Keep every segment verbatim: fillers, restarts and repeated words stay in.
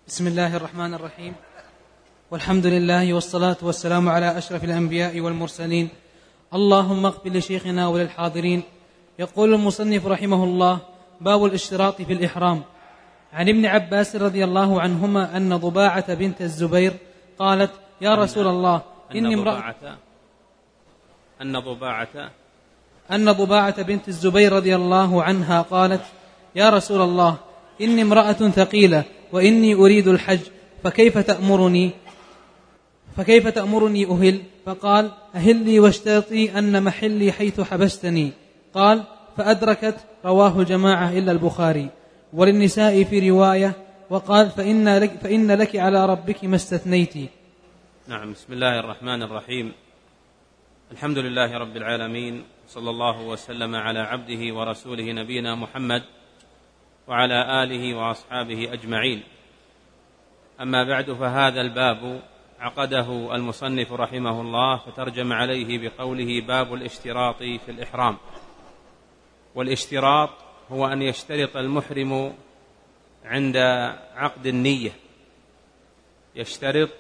بسم الله الرحمن الرحيم، والحمد لله والصلاة والسلام على أشرف الأنبياء والمرسلين. اللهم اغفر لشيخنا وللحاضرين. يقول المصنف رحمه الله: باب الاشتراط في الإحرام. عن ابن عباس رضي الله عنهما أن ضباعة بنت الزبير قالت: يا رسول الله إني امرأة أن ضباعة أن ضباعة بنت الزبير رضي الله عنها قالت: يا رسول الله إني امرأة ثقيلة وإني أريد الحج، فكيف تأمرني فكيف تأمرني أهل؟ فقال: أهلي واشترطي أن محلي حيث حبستني. قال: فأدركت. رواه الجماعة إلا البخاري، وللنساء في رواية. وقال: فإن لك, فإن لك على ربك ما استثنيتي. نعم. بسم الله الرحمن الرحيم. الحمد لله رب العالمين، صلى الله وسلم على عبده ورسوله نبينا محمد وعلى آله وأصحابه أجمعين. أما بعد، فهذا الباب عقده المصنف رحمه الله فترجم عليه بقوله: باب الاشتراط في الإحرام. والاشتراط هو أن يشترط المحرم عند عقد النية، يشترط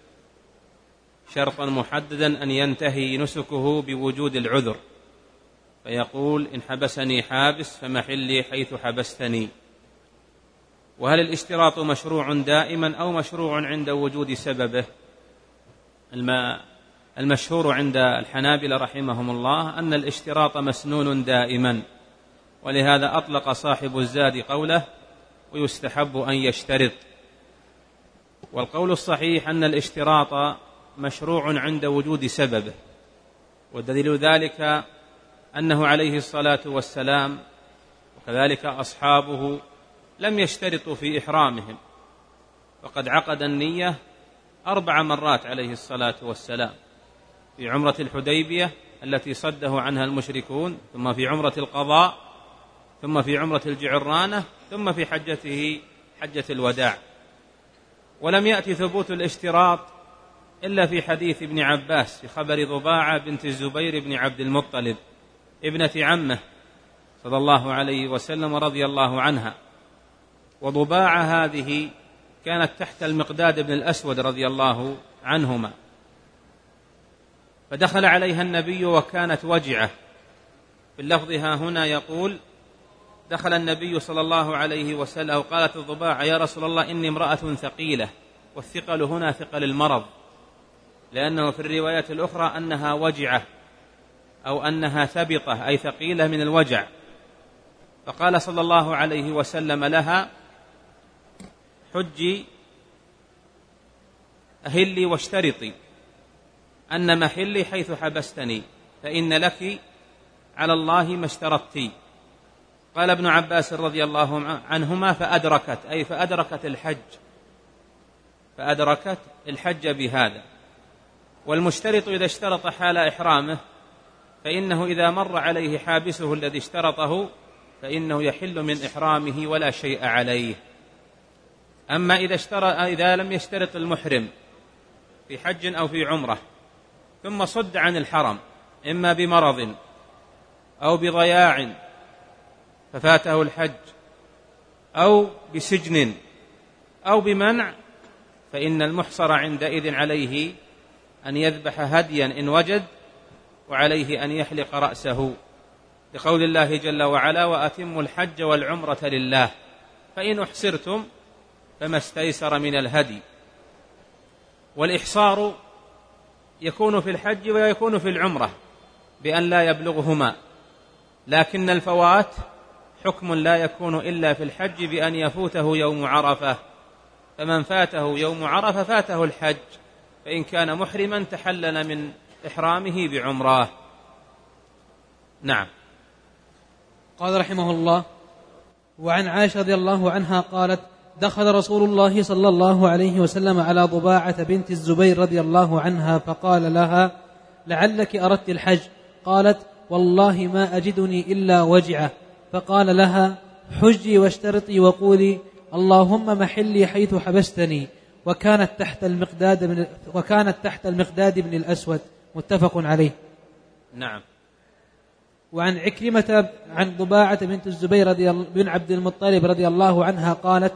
شرطا محددا أن ينتهي نسكه بوجود العذر، فيقول: إن حبسني حابس فمحلي حيث حبستني. وهل الاشتراط مشروع دائما أو مشروع عند وجود سببه؟ المشهور عند الحنابلة رحمهم الله أن الاشتراط مسنون دائما، ولهذا أطلق صاحب الزاد قوله: ويستحب أن يشترط. والقول الصحيح أن الاشتراط مشروع عند وجود سببه، ودليل ذلك أنه عليه الصلاة والسلام وكذلك أصحابه لم يشترطوا في إحرامهم، فقد عقد النية أربع مرات عليه الصلاة والسلام: في عمرة الحديبية التي صده عنها المشركون، ثم في عمرة القضاء، ثم في عمرة الجعرانة، ثم في حجته حجة الوداع. ولم يأتي ثبوت الاشتراط إلا في حديث ابن عباس في خبر ضباعة بنت الزبير بن عبد المطلب ابنة عمه صلى الله عليه وسلم رضي الله عنها. وضباعة هذه كانت تحت المقداد بن الأسود رضي الله عنهما، فدخل عليها النبي وكانت وجعة. في اللفظ ها هنا يقول: دخل النبي صلى الله عليه وسلم وقالت الضباعة: يا رسول الله إني امرأة ثقيلة. والثقل هنا ثقل المرض، لأنه في الروايات الأخرى أنها وجعة أو أنها ثبطة، أي ثقيلة من الوجع. فقال صلى الله عليه وسلم لها: حجي أهلي واشترطي أن محلي حيث حبستني، فإن لك على الله ما اشترطتي. قال ابن عباس رضي الله عنهما: فأدركت، أي فأدركت الحج فأدركت الحج بهذا. والمشترط إذا اشترط حال إحرامه فإنه إذا مر عليه حابسه الذي اشترطه فإنه يحل من إحرامه ولا شيء عليه. أما إذا, إذا لم يشترط المحرم في حج أو في عمرة ثم صد عن الحرم إما بمرض أو بضياع ففاته الحج أو بسجن أو بمنع، فإن المحصر عندئذ عليه أن يذبح هديا إن وجد، وعليه أن يحلق رأسه، لقول الله جل وعلا: وأتموا الحج والعمرة لله فإن أحصرتم فما استيسر من الهدي. والإحصار يكون في الحج ويكون في العمرة بأن لا يبلغهما، لكن الفوات حكم لا يكون إلا في الحج بأن يفوته يوم عرفة، فمن فاته يوم عرفة فاته الحج، فإن كان محرما تحلل من إحرامه بعمراه. نعم. قال رحمه الله: وعن عائشة رضي الله عنها قالت: دخل رسول الله صلى الله عليه وسلم على ضباعة بنت الزبير رضي الله عنها فقال لها: لعلك أردت الحج. قالت: والله ما أجدني إلا وجعة. فقال لها: حجي واشترطي وقولي اللهم محلي حيث حبستني. وكانت تحت المقداد بن وكانت تحت المقداد بن الأسود. متفق عليه. نعم. وعن عكرمة عن ضباعة بنت الزبير رضي بن عبد المطلب رضي الله عنها قالت: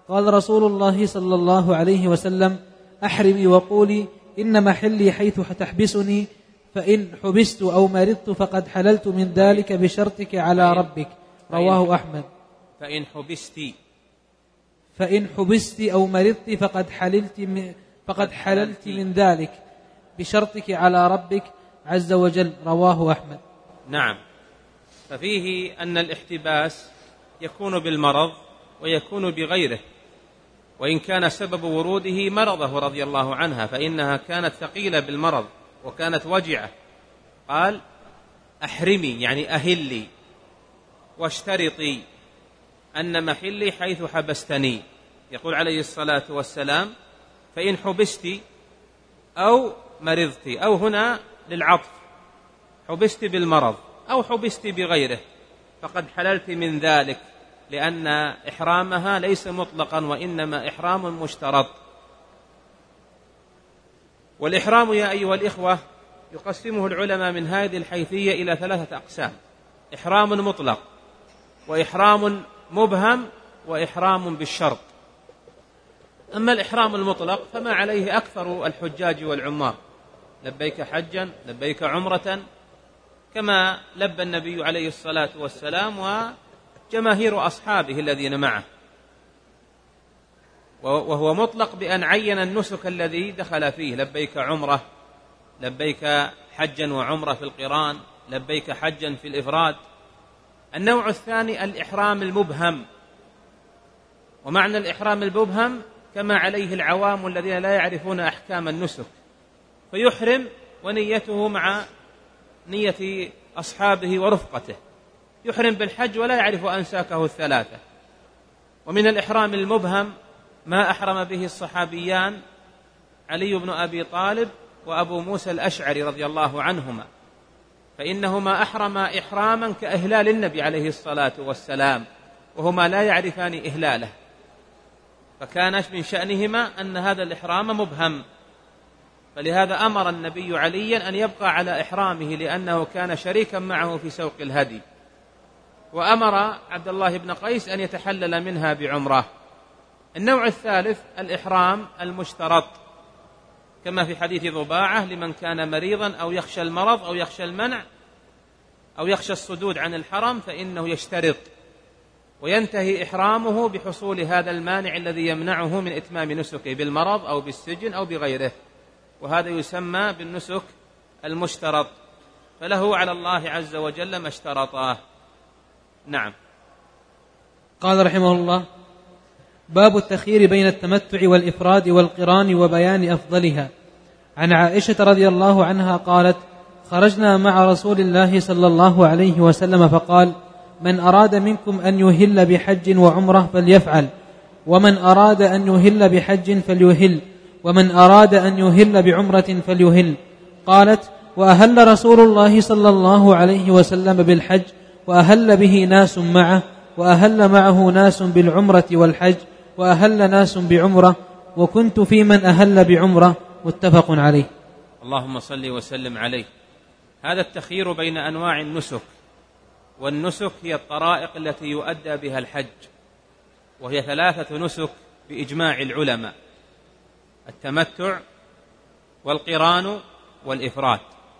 قال رسول الله صلى الله عليه وسلم: أحرمي وقولي إن محلي حيث تحبسني، فإن حبست أو مرضت فقد حللت من ذلك بشرطك على ربك. رواه أحمد. فإن حبست فإن حبست أو مرضت فقد حللت من فقد حللت من ذلك بشرطك على ربك عز وجل. رواه أحمد. نعم. ففيه أن الاحتباس يكون بالمرض ويكون بغيره، وإن كان سبب وروده مرضه رضي الله عنها فإنها كانت ثقيلة بالمرض وكانت وجعة. قال: أحرمي يعني أهلي واشترطي أن محلي حيث حبستني. يقول عليه الصلاة والسلام: فإن حبست أو مرضت، أو هنا للعطف، حبست بالمرض أو حبست بغيره فقد حللت من ذلك، لأن إحرامها ليس مطلقا وإنما إحرام مشترط. والإحرام يا أيها الإخوة يقسمه العلماء من هذه الحيثية إلى ثلاثة أقسام: إحرام مطلق، وإحرام مبهم، وإحرام بالشرط. أما الإحرام المطلق فما عليه أكثر الحجاج والعمار: لبيك حجا، لبيك عمرة، كما لبى النبي عليه الصلاة والسلام وجماهير أصحابه الذين معه، وهو مطلق بأن عين النسك الذي دخل فيه: لبيك عمرة، لبيك حجا وعمرة في القران، لبيك حجا في الإفراد. النوع الثاني الإحرام المبهم، ومعنى الإحرام المبهم كما عليه العوام الذين لا يعرفون أحكام النسك، فيحرم ونيته مع نية أصحابه ورفقته، يحرم بالحج ولا يعرف أنساكه الثلاثة. ومن الإحرام المبهم ما أحرم به الصحابيان علي بن أبي طالب وأبو موسى الأشعري رضي الله عنهما، فإنهما أحرما إحراما كإهلال النبي عليه الصلاة والسلام، وهما لا يعرفان إهلاله، فكان من شأنهما أن هذا الإحرام مبهم، فلهذا أمر النبي عليا أن يبقى على إحرامه لأنه كان شريكا معه في سوق الهدي، وأمر عبد الله بن قيس أن يتحلل منها بعمره. النوع الثالث الإحرام المشترط، كما في حديث ضباعة: لمن كان مريضا أو يخشى المرض أو يخشى المنع أو يخشى الصدود عن الحرم فإنه يشترط، وينتهي إحرامه بحصول هذا المانع الذي يمنعه من إتمام نسكه بالمرض أو بالسجن أو بغيره، وهذا يسمى بالنسك المشترط، فله على الله عز وجل ما اشترطاه. نعم. قال رحمه الله: باب التخيير بين التمتع والإفراد والقران وبيان أفضلها. عن عائشة رضي الله عنها قالت: خرجنا مع رسول الله صلى الله عليه وسلم فقال: من أراد منكم أن يهل بحج وعمرة فليفعل، ومن أراد أن يهل بحج فليهل، ومن أراد أن يهل بعمرة فليهل. قالت: وأهل رسول الله صلى الله عليه وسلم بالحج، وأهل به ناس معه، وأهل معه ناس بالعمرة والحج، وأهل ناس بعمرة، وكنت في من أهل بعمرة. متفق عليه. اللهم صل وسلم عليه. هذا التخيير بين أنواع النسك، والنسك هي الطرائق التي يؤدى بها الحج، وهي ثلاثة نسك بإجماع العلماء: التمتع والقران والإفراد.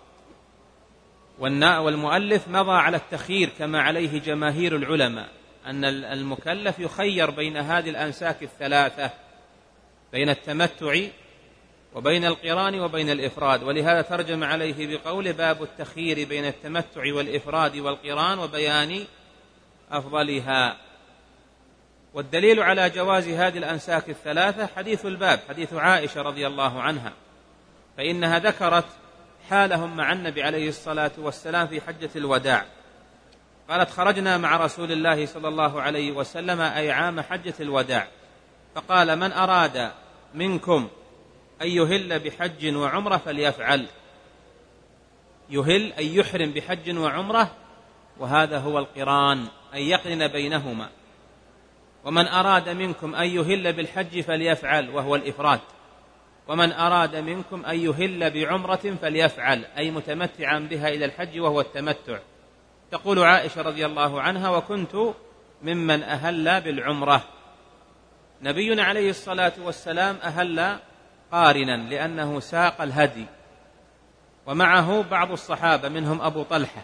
والمؤلف مضى على التخيير كما عليه جماهير العلماء، أن المكلف يخير بين هذه الأنساك الثلاثة، بين التمتع وبين القران وبين الإفراد، ولهذا ترجم عليه بقول: باب التخيير بين التمتع والإفراد والقران وبيان أفضلها. والدليل على جواز هذه الأنساك الثلاثة حديث الباب، حديث عائشة رضي الله عنها، فإنها ذكرت حالهم مع النبي عليه الصلاة والسلام في حجة الوداع. قالت: خرجنا مع رسول الله صلى الله عليه وسلم أي عام حجة الوداع، فقال: من أراد منكم أن يهل بحج وعمرة فليفعل. يهل أي يحرم بحج وعمرة، وهذا هو القران، أن يقرن بينهما. ومن أراد منكم أن يهل بالحج فليفعل، وهو الإفراد. ومن أراد منكم أن يهل بعمرة فليفعل، أي متمتعا بها إلى الحج، وهو التمتع. تقول عائشة رضي الله عنها: وكنت ممن أهل بالعمرة. نبينا عليه الصلاة والسلام أهل قارنا لأنه ساق الهدي، ومعه بعض الصحابة منهم أبو طلحة،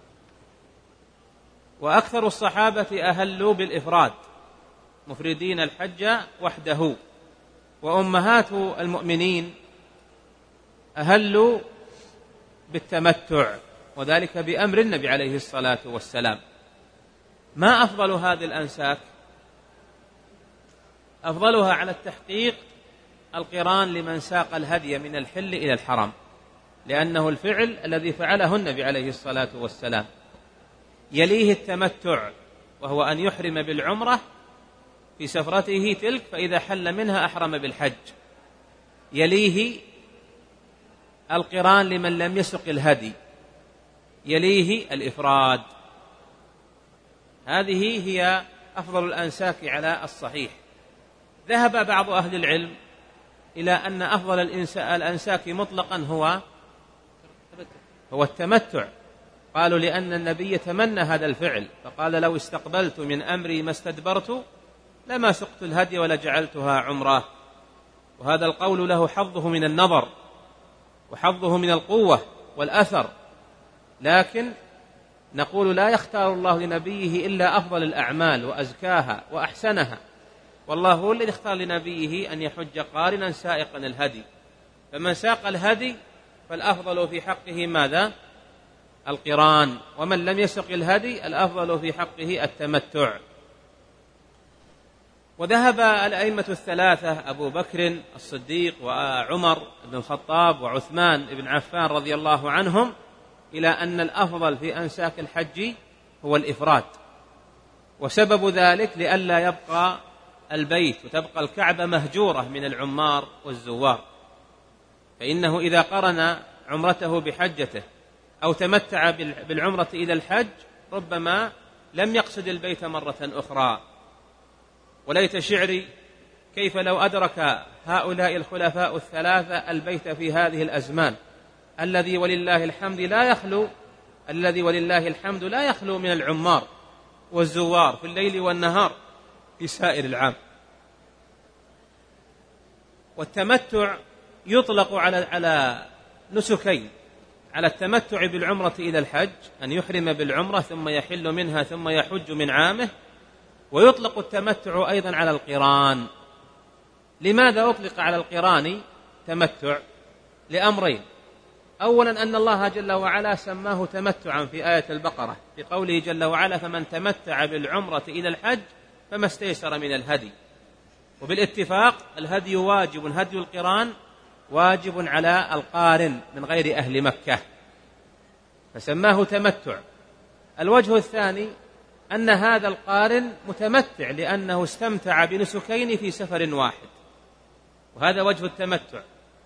وأكثر الصحابة أهلوا بالإفراد مفردين الحج وحده، وأمهات المؤمنين أهلوا بالتمتع، وذلك بأمر النبي عليه الصلاة والسلام. ما أفضل هذه الأنساك؟ أفضلها على التحقيق القران لمن ساق الهدي من الحل إلى الحرم، لأنه الفعل الذي فعله النبي عليه الصلاة والسلام. يليه التمتع، وهو أن يحرم بالعمرة في سفرته تلك، فإذا حل منها أحرم بالحج. يليه القران لمن لم يسق الهدي. يليه الإفراد. هذه هي أفضل الأنساك على الصحيح. ذهب بعض أهل العلم إلى أن أفضل الأنساك مطلقا هو هو التمتع. قالوا لأن النبي تمنى هذا الفعل، فقال: لو استقبلت من أمري ما استدبرت لما سقت الهدي ولجعلتها عمرة. وهذا القول له حظه من النظر وحظه من القوة والأثر، لكن نقول لا يختار الله لنبيه إلا أفضل الأعمال وأزكاها وأحسنها، والله هو الذي اختار لنبيه أن يحج قارنا سائقا الهدي. فمن ساق الهدي فالأفضل في حقه ماذا؟ القران. ومن لم يسق الهدي الأفضل في حقه التمتع. وذهب الأئمة الثلاثة أبو بكر الصديق وعمر بن الخطاب وعثمان بن عفان رضي الله عنهم إلى أن الأفضل في أنساك الحج هو الإفراد، وسبب ذلك لئلا يبقى البيت وتبقى الكعبة مهجورة من العمار والزوار، فإنه إذا قرن عمرته بحجته أو تمتع بالعمرة إلى الحج ربما لم يقصد البيت مرة أخرى. وليت شعري كيف لو أدرك هؤلاء الخلفاء الثلاثة البيت في هذه الأزمان، الذي ولله الحمد لا يخلو الذي ولله الحمد لا يخلو من العمار والزوار في الليل والنهار في سائر العام. والتمتع يطلق على على نسكين: على التمتع بالعمرة إلى الحج، أن يحرم بالعمرة ثم يحل منها ثم يحج من عامه، ويطلق التمتع أيضا على القران. لماذا أطلق على القران تمتع؟ لأمرين: أولا أن الله جل وعلا سماه تمتعا في آية البقرة بقوله جل وعلا: فمن تمتع بالعمرة إلى الحج فما استيسر من الهدي. وبالاتفاق الهدي واجب، هدي القران واجب على القارن من غير أهل مكة، فسماه تمتع. الوجه الثاني أن هذا القارن متمتع لأنه استمتع بنسكين في سفر واحد، وهذا وجه التمتع: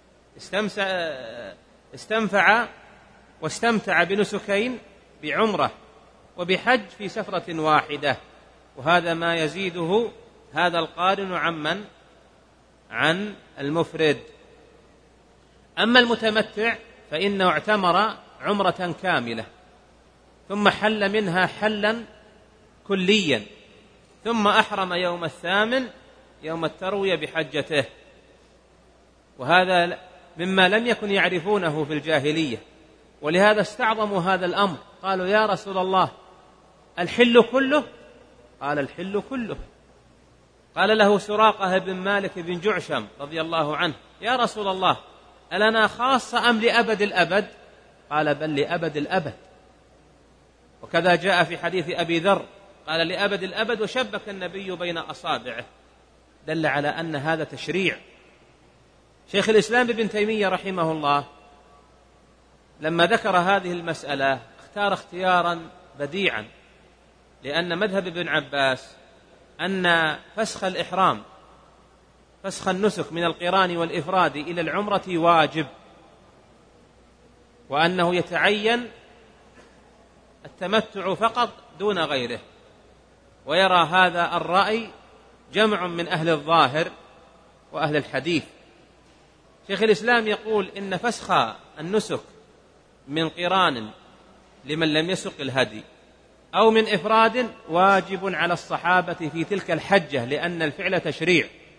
استنفع واستمتع بنسكين بعمرة وبحج في سفرة واحدة، وهذا ما يزيده هذا القارن عمن عن المفرد. أما المتمتع فإنه اعتمر عمرة كاملة ثم حل منها حلا كليا، ثم أحرم يوم الثامن يوم التروية بحجته. وهذا مما لم يكن يعرفونه في الجاهلية، ولهذا استعظموا هذا الأمر. قالوا: يا رسول الله الحل كله؟ قال: الحل كله. قال له سراقة بن مالك بن جعشم رضي الله عنه: يا رسول الله ألنا خاصة أم لأبد الأبد؟ قال: بل لأبد الأبد. وكذا جاء في حديث أبي ذر قال: لأبد الأبد، وشبك النبي بين أصابعه، دل على أن هذا تشريع. شيخ الإسلام ابن تيمية رحمه الله لما ذكر هذه المسألة اختار اختيارا بديعا، لأن مذهب ابن عباس أن فسخ الإحرام فسخ النسك من القران والإفراد إلى العمرة واجب، وأنه يتعين التمتع فقط دون غيره. ويرى هذا الرأي جمع من أهل الظاهر وأهل الحديث. شيخ الإسلام يقول إن فسخ النسك من قران لمن لم يسق الهدي أو من إفراد واجب على الصحابة في تلك الحجة، لأن الفعل تشريع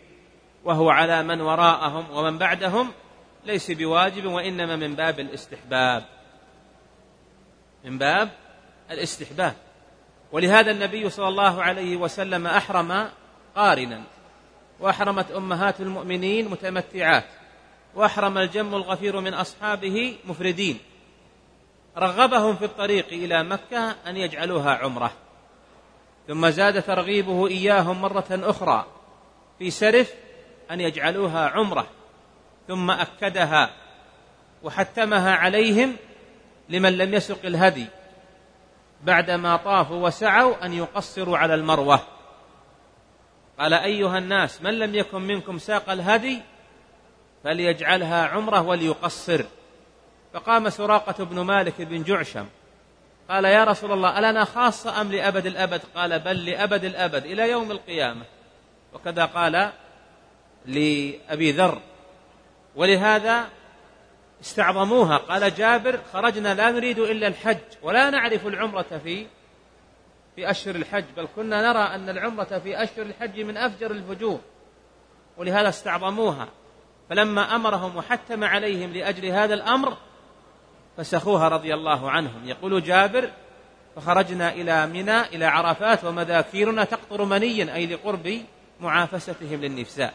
وهو على من وراءهم ومن بعدهم ليس بواجب، وإنما من باب الاستحباب، من باب الاستحباب. ولهذا النبي صلى الله عليه وسلم أحرم قارنا، وأحرمت أمهات المؤمنين متمتعات، وأحرم الجم الغفير من أصحابه مفردين، رغبهم في الطريق إلى مكة أن يجعلوها عمرة، ثم زاد ترغيبه إياهم مرة أخرى في سرف أن يجعلوها عمرة، ثم أكدها وحتمها عليهم لمن لم يسق الهدي بعدما طافوا وسعوا أن يقصروا على المروة. قال: أيها الناس، من لم يكن منكم ساق الهدي فليجعلها عمرة وليقصر. فقام سراقة بن مالك بن جعشم قال: يا رسول الله، ألنا خاصة أم لأبد الأبد؟ قال: بل لأبد الأبد إلى يوم القيامة. وكذا قال لأبي ذر. ولهذا استعظموها. قال جابر: خرجنا لا نريد إلا الحج ولا نعرف العمرة في في أشهر الحج، بل كنا نرى أن العمرة في أشهر الحج من أفجر الفجور، ولهذا استعظموها. فلما أمرهم وحتم عليهم لأجل هذا الأمر فسخوها رضي الله عنهم. يقول جابر: فخرجنا إلى منى إلى عرفات ومذاكيرنا تقطر منيا، أي لقرب معافستهم للنفساء.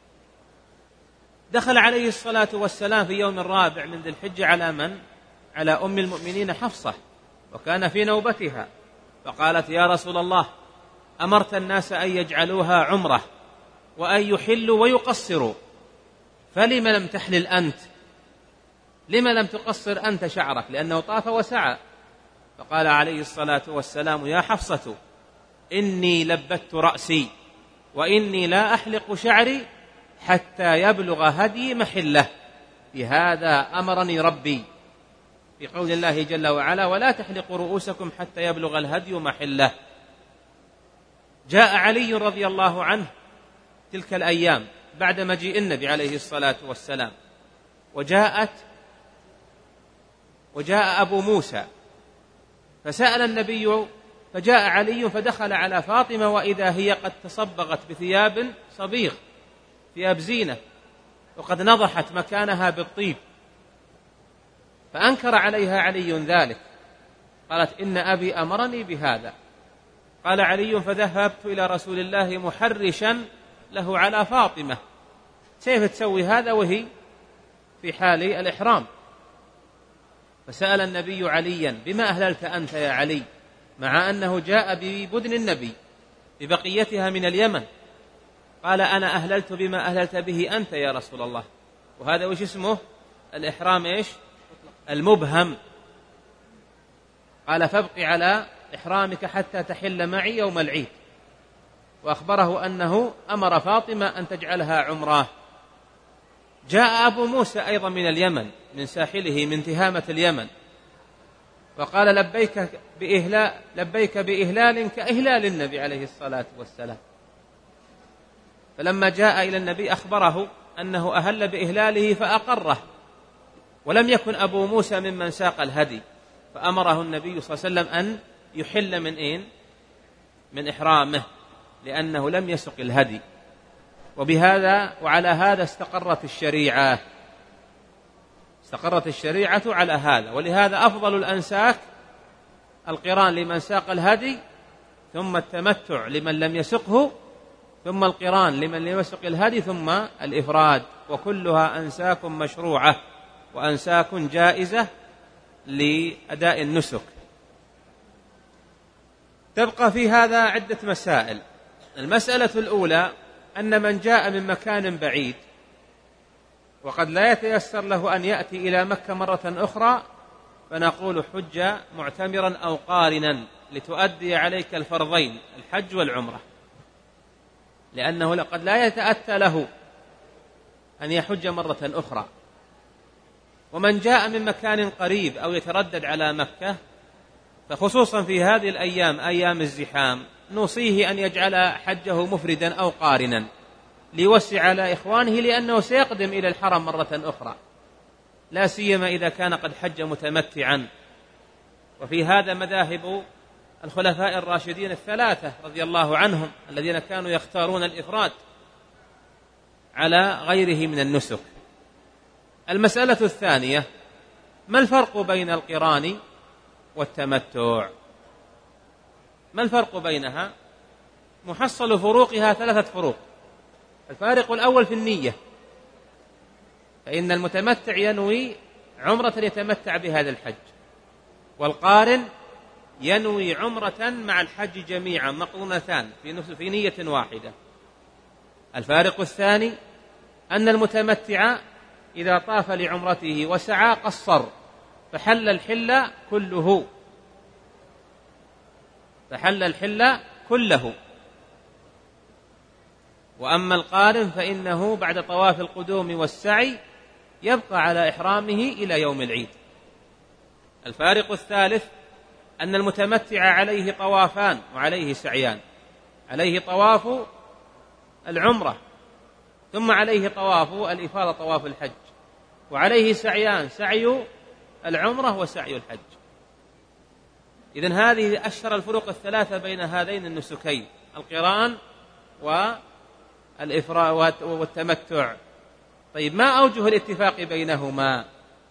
دخل عليه الصلاة والسلام في يوم الرابع من ذي الحجة على من؟ على أم المؤمنين حفصة، وكان في نوبتها، فقالت: يا رسول الله، أمرت الناس أن يجعلوها عمرة وأن يحلوا ويقصروا، فلم لم تحلل أنت؟ لم لم تقصر أنت شعرك؟ لأنه طاف وسعى. فقال عليه الصلاة والسلام: يا حفصة، إني لبت رأسي وإني لا أحلق شعري حتى يبلغ هدي محله، بهذا أمرني ربي، في قول الله جل وعلا: ولا تحلقوا رؤوسكم حتى يبلغ الهدي محله. جاء علي رضي الله عنه تلك الأيام بعد مجيء النبي عليه الصلاة والسلام، وجاءت وجاء أبو موسى فسأل النبي، فجاء علي فدخل على فاطمة وإذا هي قد تصبغت بثياب صبيغ، ثياب زينة، وقد نضحت مكانها بالطيب، فأنكر عليها علي ذلك. قالت: إن أبي أمرني بهذا. قال علي: فذهبت إلى رسول الله محرشا له على فاطمة، كيف تسوي هذا وهي في حال الإحرام؟ فسأل النبي عليا: بما أهللت أنت يا علي؟ مع أنه جاء ببدن النبي ببقيتها من اليمن. قال: أنا أهللت بما أهللت به أنت يا رسول الله. وهذا وش اسمه؟ الإحرام إيش؟ المبهم. قال: فابق على إحرامك حتى تحل معي يوم العيد. وأخبره أنه أمر فاطمة أن تجعلها عمراه. جاء أبو موسى أيضا من اليمن، من ساحله، من تهامة اليمن، فقال: لبيك بإهلال, لبيك بإهلال كإهلال النبي عليه الصلاة والسلام. فلما جاء إلى النبي أخبره أنه أهل بإهلاله فأقره، ولم يكن أبو موسى ممن ساق الهدي، فأمره النبي صلى الله عليه وسلم أن يحل من إين؟ من إحرامه، لأنه لم يسق الهدي. وبهذا وعلى هذا استقرت الشريعة استقرت الشريعة على هذا. ولهذا أفضل الأنساك القران لمن ساق الهدي، ثم التمتع لمن لم يسقه، ثم القران لمن لم يسق الهدي، ثم الإفراد. وكلها أنساك مشروعة وأنساك جائزة لأداء النسك. تبقى في هذا عدة مسائل. المسألة الأولى أن من جاء من مكان بعيد وقد لا يتيسر له أن يأتي إلى مكة مرة أخرى، فنقول: حج معتمرا أو قارنا لتؤدي عليك الفرضين الحج والعمرة، لأنه قد لا يتأتى له أن يحج مرة أخرى. ومن جاء من مكان قريب أو يتردد على مكة، فخصوصا في هذه الأيام أيام الزحام، نوصيه أن يجعل حجه مفردا أو قارنا ليوسع على إخوانه، لأنه سيقدم إلى الحرم مرة أخرى، لا سيما إذا كان قد حج متمتعا. وفي هذا مذاهب الخلفاء الراشدين الثلاثة رضي الله عنهم، الذين كانوا يختارون الإفراد. على غيره من النسك. المسألة الثانية: ما الفرق بين القران والتمتع؟ ما الفرق بينها؟ محصل فروقها ثلاثة فروق. الفارق الأول في النية، فإن المتمتع ينوي عمرة يتمتع بهذا الحج، والقارن ينوي عمرة مع الحج جميعا مقرونتان في نية واحدة. الفارق الثاني أن المتمتع إذا طاف لعمرته وسعى قصر، فحل الحل كله فحل الحل كله وأما القارن فإنه بعد طواف القدوم والسعي يبقى على إحرامه إلى يوم العيد. الفارق الثالث أن المتمتع عليه طوافان وعليه سعيان، عليه طواف العمرة، ثم عليه طواف الإفاضة طواف الحج، وعليه سعيان: سعي العمرة وسعي الحج. إذن هذه أشهر الفروق الثلاثة بين هذين النسكين: القران والإفراد والتمتع. طيب، ما أوجه الاتفاق بينهما؟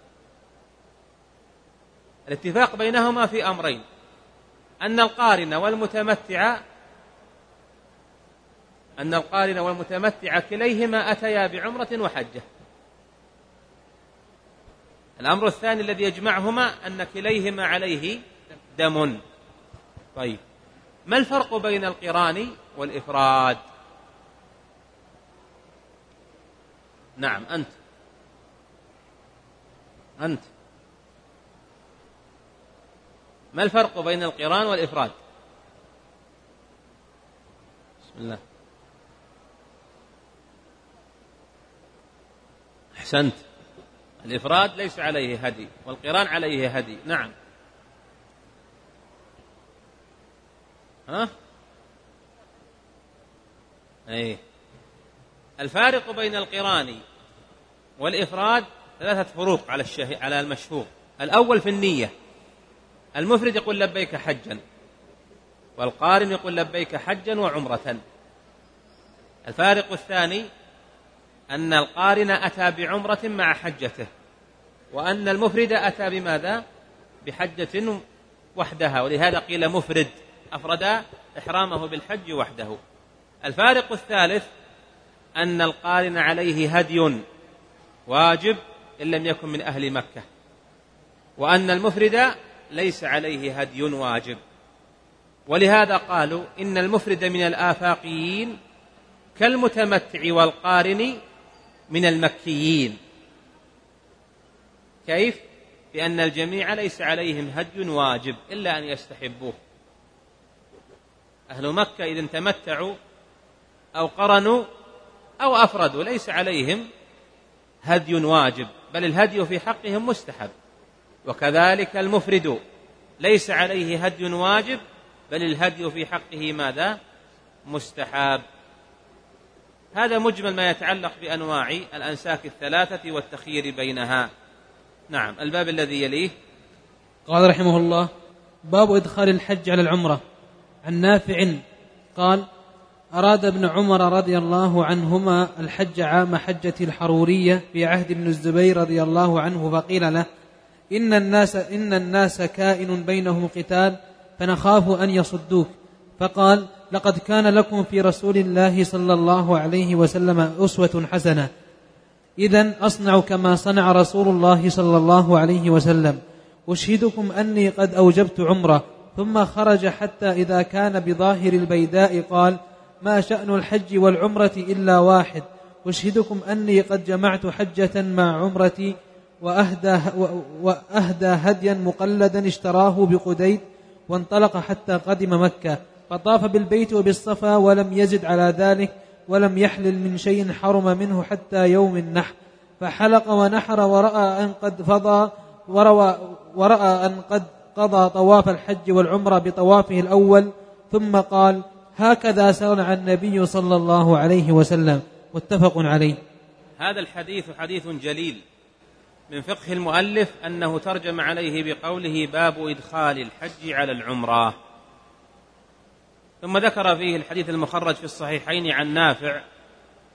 الاتفاق بينهما في أمرين: أن القارن والمتمتع أن القارن والمتمتع كليهما أتيا بعمرة وحجة. الأمر الثاني الذي يجمعهما أن كليهما عليه دم. طيب، ما الفرق بين القران والإفراد؟ نعم، أنت أنت ما الفرق بين القران والإفراد؟ بسم الله. أحسنت. الإفراد ليس عليه هدي، والقران عليه هدي. نعم. ها؟ أي. الفارق بين القران والإفراد ثلاثة فروق على الشه... على المشهور. الأول في النية: المفرد يقول لبيك حجا، والقارن يقول لبيك حجا وعمرة. الفارق الثاني أن القارن أتى بعمرة مع حجته، وأن المفرد أتى بماذا؟ بحجة وحدها، ولهذا قيل مفرد، أفرد إحرامه بالحج وحده. الفارق الثالث أن القارن عليه هدي واجب إن لم يكن من أهل مكة، وأن المفرد ليس عليه هدي واجب. ولهذا قالوا إن المفرد من الآفاقيين كالمتمتع والقارن من المكيين. كيف؟ بأن الجميع ليس عليهم هدي واجب إلا أن يستحبوه. أهل مكة إذا تمتعوا أو قرنوا أو أفردوا ليس عليهم هدي واجب، بل الهدي في حقهم مستحب. وكذلك المفرد ليس عليه هدي واجب، بل الهدي في حقه ماذا؟ مستحب. هذا مجمل ما يتعلق بأنواع الأنساك الثلاثة والتخيير بينها. نعم. الباب الذي يليه: قال رحمه الله: باب إدخال الحج على العمرة. عن نافع قال: أراد ابن عمر رضي الله عنهما الحج عام حجة الحرورية في عهد ابن الزبير رضي الله عنه، فقيل له: إن الناس, إن الناس كائن بينهم قتال فنخاف أن يصدوك. فقال: لقد كان لكم في رسول الله صلى الله عليه وسلم أسوة حسنة، إذن أصنع كما صنع رسول الله صلى الله عليه وسلم. أشهدكم أني قد أوجبت عمرة. ثم خرج حتى إذا كان بظاهر البيداء قال: ما شأن الحج والعمرة إلا واحد. أشهدكم أني قد جمعت حجة مع عمرتي، وأهدى, وأهدى هديا مقلدا اشتراه بقديد، وانطلق حتى قدم مكة، فطاف بالبيت وبالصفا ولم يزد على ذلك، ولم يحلل من شيء حرم منه حتى يوم النحر، فحلق ونحر ورأى أن قد فضى وروى ورأى أن قد قضى طواف الحج والعمرة بطوافه الأول، ثم قال: هكذا صنع النبي صلى الله عليه وسلم. متفق عليه. هذا الحديث حديث جليل من فقه المؤلف أنه ترجم عليه بقوله: باب إدخال الحج على العمرة. ثم ذكر فيه الحديث المخرج في الصحيحين عن نافع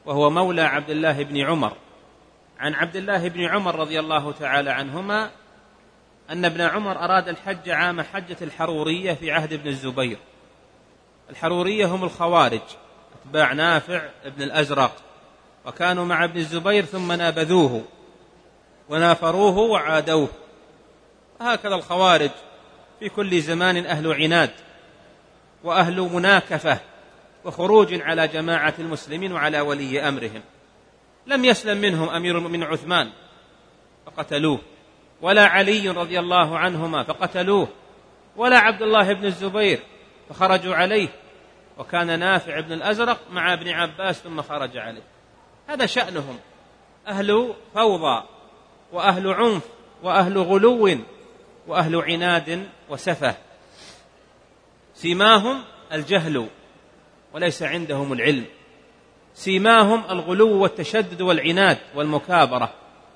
وهو مولى عبد الله بن عمر، عن عبد الله بن عمر رضي الله تعالى عنهما أن ابن عمر أراد الحج عام حجة الحرورية في عهد ابن الزبير. الحرورية هم الخوارج أتباع نافع ابن الأزرق، وكانوا مع ابن الزبير ثم نابذوه ونافروه وعادوه. هكذا الخوارج في كل زمان أهل عناد وأهل مناكفة وخروج على جماعة المسلمين وعلى ولي أمرهم. لم يسلم منهم أمير المؤمنين عثمان فقتلوه، ولا علي رضي الله عنهما فقتلوه، ولا عبد الله بن الزبير فخرجوا عليه، وكان نافع بن الأزرق مع ابن عباس ثم خرج عليه. هذا شأنهم، أهل فوضى وأهل عنف وأهل غلو وأهل عناد وسفه. سيماهم الجهل وليس عندهم العلم، سيماهم الغلو والتشدد والعناد والمكابرة.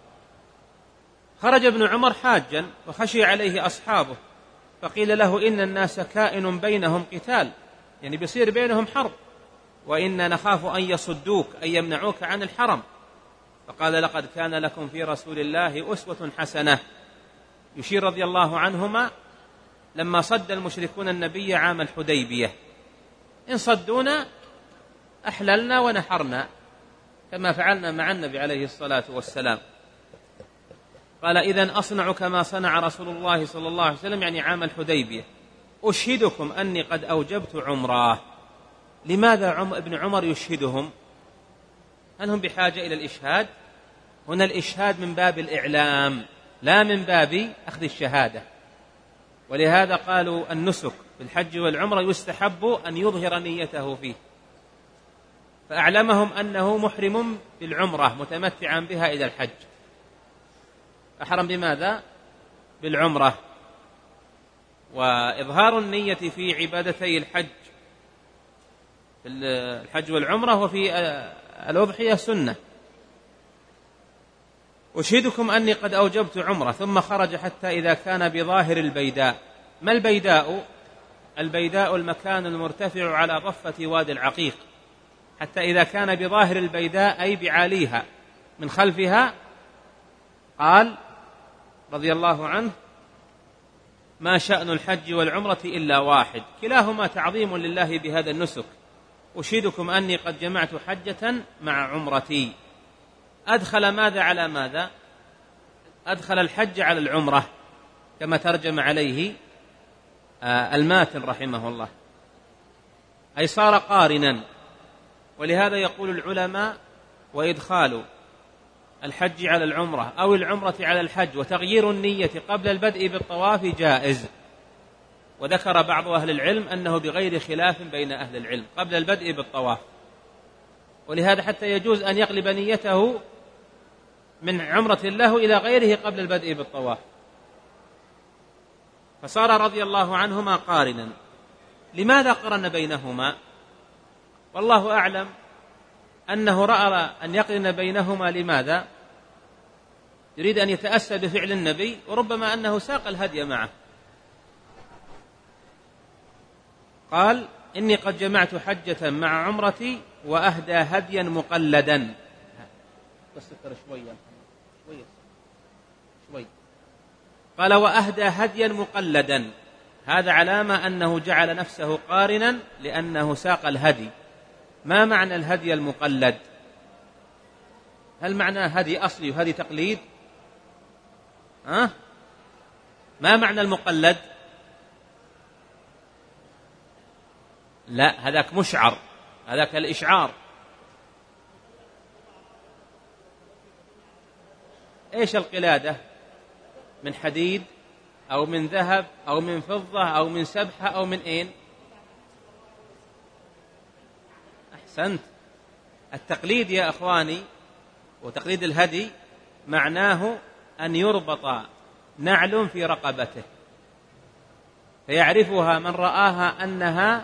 خرج ابن عمر حاجا وخشي عليه أصحابه، فقيل له إن الناس كائن بينهم قتال، يعني بيصير بينهم حرب، وإنا نخاف أن يصدوك أن يمنعوك عن الحرم. فقال لقد كان لكم في رسول الله أسوة حسنة، يشير رضي الله عنهما لما صد المشركون النبي عام الحديبية: إن صدونا أحللنا ونحرنا كما فعلنا مع النبي عليه الصلاة والسلام. قال إذن أصنع كما صنع رسول الله صلى الله عليه وسلم، يعني عام الحديبية. أشهدكم أني قد أوجبت عمراه. لماذا عم ابن عمر يشهدهم؟ هل هم بحاجة إلى الإشهاد؟ هنا الإشهاد من باب الإعلام لا من باب أخذ الشهادة، ولهذا قالوا النسك في الحج والعمرة يستحب أن يظهر نيته فيه، فأعلمهم أنه محرم بالعمرة متمتعا بها إلى الحج. أحرم بماذا؟ بالعمرة. وإظهار النية في عبادتي الحج في الحج والعمرة وفي الأضحية سنة. أشهدكم أني قد أوجبت عمرة. ثم خرج حتى إذا كان بظاهر البيداء. ما البيداء؟ البيداء المكان المرتفع على ضفة وادي العقيق. حتى إذا كان بظاهر البيداء أي بعاليها من خلفها، قال رضي الله عنه: ما شأن الحج والعمرة إلا واحد، كلاهما تعظيم لله بهذا النسك. أشهدكم أني قد جمعت حجة مع عمرتي. أدخل ماذا على ماذا؟ أدخل الحج على العمرة كما ترجم عليه الماتن رحمه الله، أي صار قارنا. ولهذا يقول العلماء: وإدخال الحج على العمرة أو العمرة على الحج وتغيير النية قبل البدء بالطواف جائز. وذكر بعض أهل العلم أنه بغير خلاف بين أهل العلم قبل البدء بالطواف، ولهذا حتى يجوز أن يقلب نيته من عمرة له إلى غيره قبل البدء بالطواف. فصار رضي الله عنهما قارنا. لماذا قرن بينهما؟ والله أعلم أنه رأى أن يقرن بينهما. لماذا؟ يريد أن يتأسى بفعل النبي، وربما أنه ساق الهدي معه. قال: إني قد جمعت حجة مع عمرتي وأهدى هديا مقلدا. بس شوية شوية شوي. قال: وأهدى هديا مقلدا. هذا علامة أنه جعل نفسه قارنا لأنه ساق الهدي. ما معنى الهدي المقلد؟ هل معناه هدي أصلي وهدي تقليد؟ ها؟ ما معنى المقلد؟ لا، هذاك مشعر، هذاك الإشعار. إيش القلادة؟ من حديد أو من ذهب أو من فضة أو من سبحة أو من أين؟ أحسنت. التقليد يا أخواني وتقليد الهدي معناه أن يربط نعل في رقبته فيعرفها من رآها أنها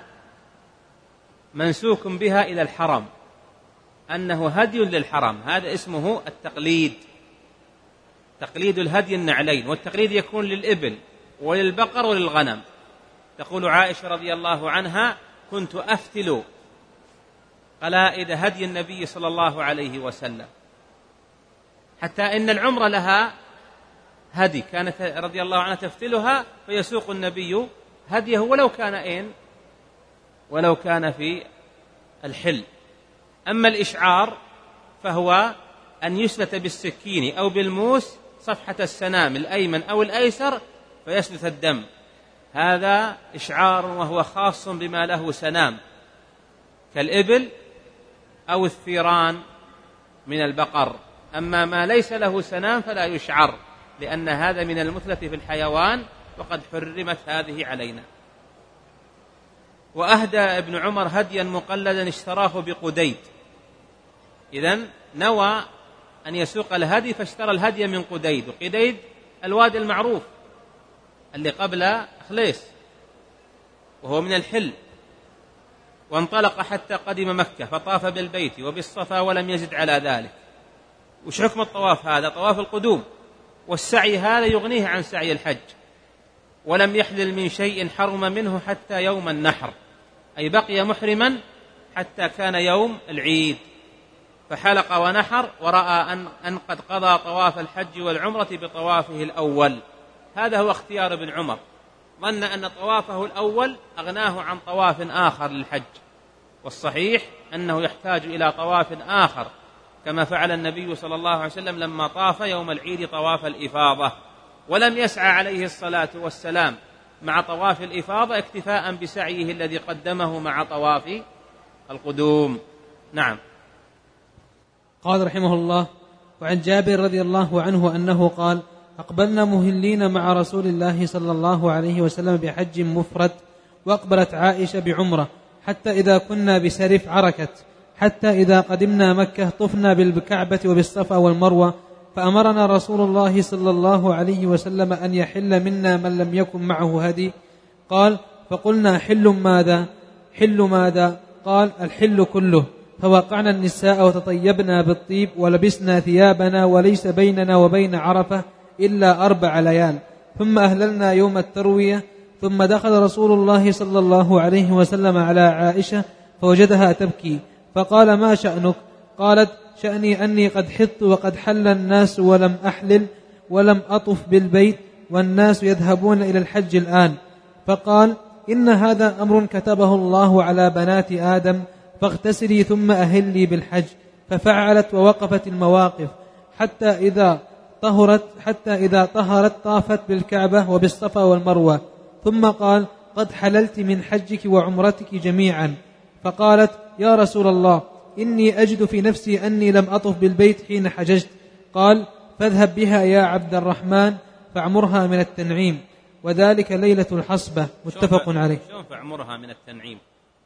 منسوك بها إلى الحرم، أنه هدي للحرم. هذا اسمه التقليد، تقليد الهدي النعلين. والتقليد يكون للإبل وللبقر وللغنم. تقول عائشة رضي الله عنها: كنت أفتل قلائد هدي النبي صلى الله عليه وسلم، حتى إن العمرة لها هدي كانت رضي الله عنها تفتلها، فيسوق النبي هديه ولو كان إن ولو كان في الحل. أما الإشعار فهو أن يسلت بالسكين أو بالموس صفحة السنام الأيمن أو الأيسر فيسلت الدم، هذا إشعار وهو خاص بما له سنام كالإبل أو الثيران من البقر. أما ما ليس له سنام فلا يشعر، لأن هذا من المثلث في الحيوان وقد حرمت هذه علينا. وأهدى ابن عمر هديا مقلدا اشتراه بقديد، إذن نوى أن يسوق الهدي فاشترى الهدي من قديد، وقديد الوادي المعروف اللي قبل خليس وهو من الحل. وانطلق حتى قدم مكة فطاف بالبيت وبالصفا ولم يزد على ذلك. وش حكم الطواف هذا؟ طواف القدوم، والسعي هذا يغنيه عن سعي الحج. ولم يحلل من شيء حرم منه حتى يوم النحر، أي بقي محرما حتى كان يوم العيد، فحلق ونحر ورأى أن, أن قد قضى طواف الحج والعمرة بطوافه الأول. هذا هو اختيار ابن عمر، ظن أن طوافه الأول أغناه عن طواف آخر للحج، والصحيح أنه يحتاج إلى طواف آخر، كما فعل النبي صلى الله عليه وسلم لما طاف يوم العيد طواف الإفاضة، ولم يسعى عليه الصلاة والسلام مع طواف الإفاضة اكتفاء بسعيه الذي قدمه مع طواف القدوم. نعم. قال رحمه الله: وعن جابر رضي الله عنه أنه قال: أقبلنا مهلين مع رسول الله صلى الله عليه وسلم بحج مفرد، وأقبلت عائشة بعمرة، حتى إذا كنا بسرف عركت، حتى إذا قدمنا مكة طفنا بالكعبة وبالصفا والمروة، فأمرنا رسول الله صلى الله عليه وسلم أن يحل منا من لم يكن معه هدي. قال: فقلنا: حل ماذا؟ حل ماذا؟ قال: الحل كله. فوقعنا النساء وتطيبنا بالطيب ولبسنا ثيابنا، وليس بيننا وبين عرفة إلا أربع ليال، ثم أهللنا يوم التروية. ثم دخل رسول الله صلى الله عليه وسلم على عائشة فوجدها تبكي، فقال: ما شأنك؟ قالت: شأني أني قد حطت وقد حل الناس ولم أحلل ولم أطف بالبيت، والناس يذهبون إلى الحج الآن. فقال: إن هذا أمر كتبه الله على بنات آدم، فاغتسلي ثم أهلي بالحج. ففعلت ووقفت المواقف حتى إذا طهرت حتى إذا طهرت طافت بالكعبة وبالصفا والمروة. ثم قال: قد حللت من حجك وعمرتك جميعا. فقالت: يا رسول الله، إني أجد في نفسي أني لم أطف بالبيت حين حججت. قال: فاذهب بها يا عبد الرحمن فاعمرها من التنعيم، وذلك ليلة الحصبة. متفق عليه. شلون فاعمرها من التنعيم؟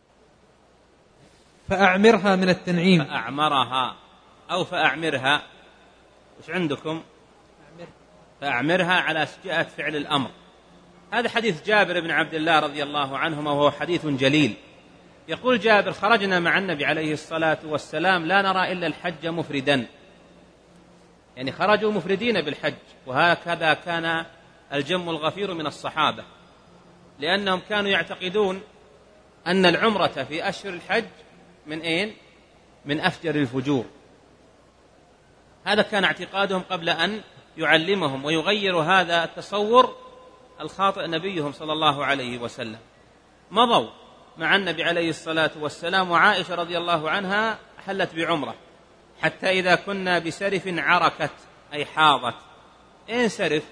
فأعمرها من التنعيم. فأعمرها أو فأعمرها، وش عندكم؟ فأعمرها على جهة فعل الأمر. هذا حديث جابر بن عبد الله رضي الله عنهما، وهو حديث جليل. يقول جابر: خرجنا مع النبي عليه الصلاة والسلام لا نرى إلا الحج مفردا، يعني خرجوا مفردين بالحج. وهكذا كان الجم الغفير من الصحابة، لأنهم كانوا يعتقدون أن العمرة في أشهر الحج من أين؟ من أفجر الفجور. هذا كان اعتقادهم قبل أن يعلمهم ويغير هذا التصور الخاطئ نبيهم صلى الله عليه وسلم. مضوا مع النبي عليه الصلاة والسلام، وعائشة رضي الله عنها حلت بعمرة، حتى إذا كنا بسرف عركت، أي حاضت. إن سرف؟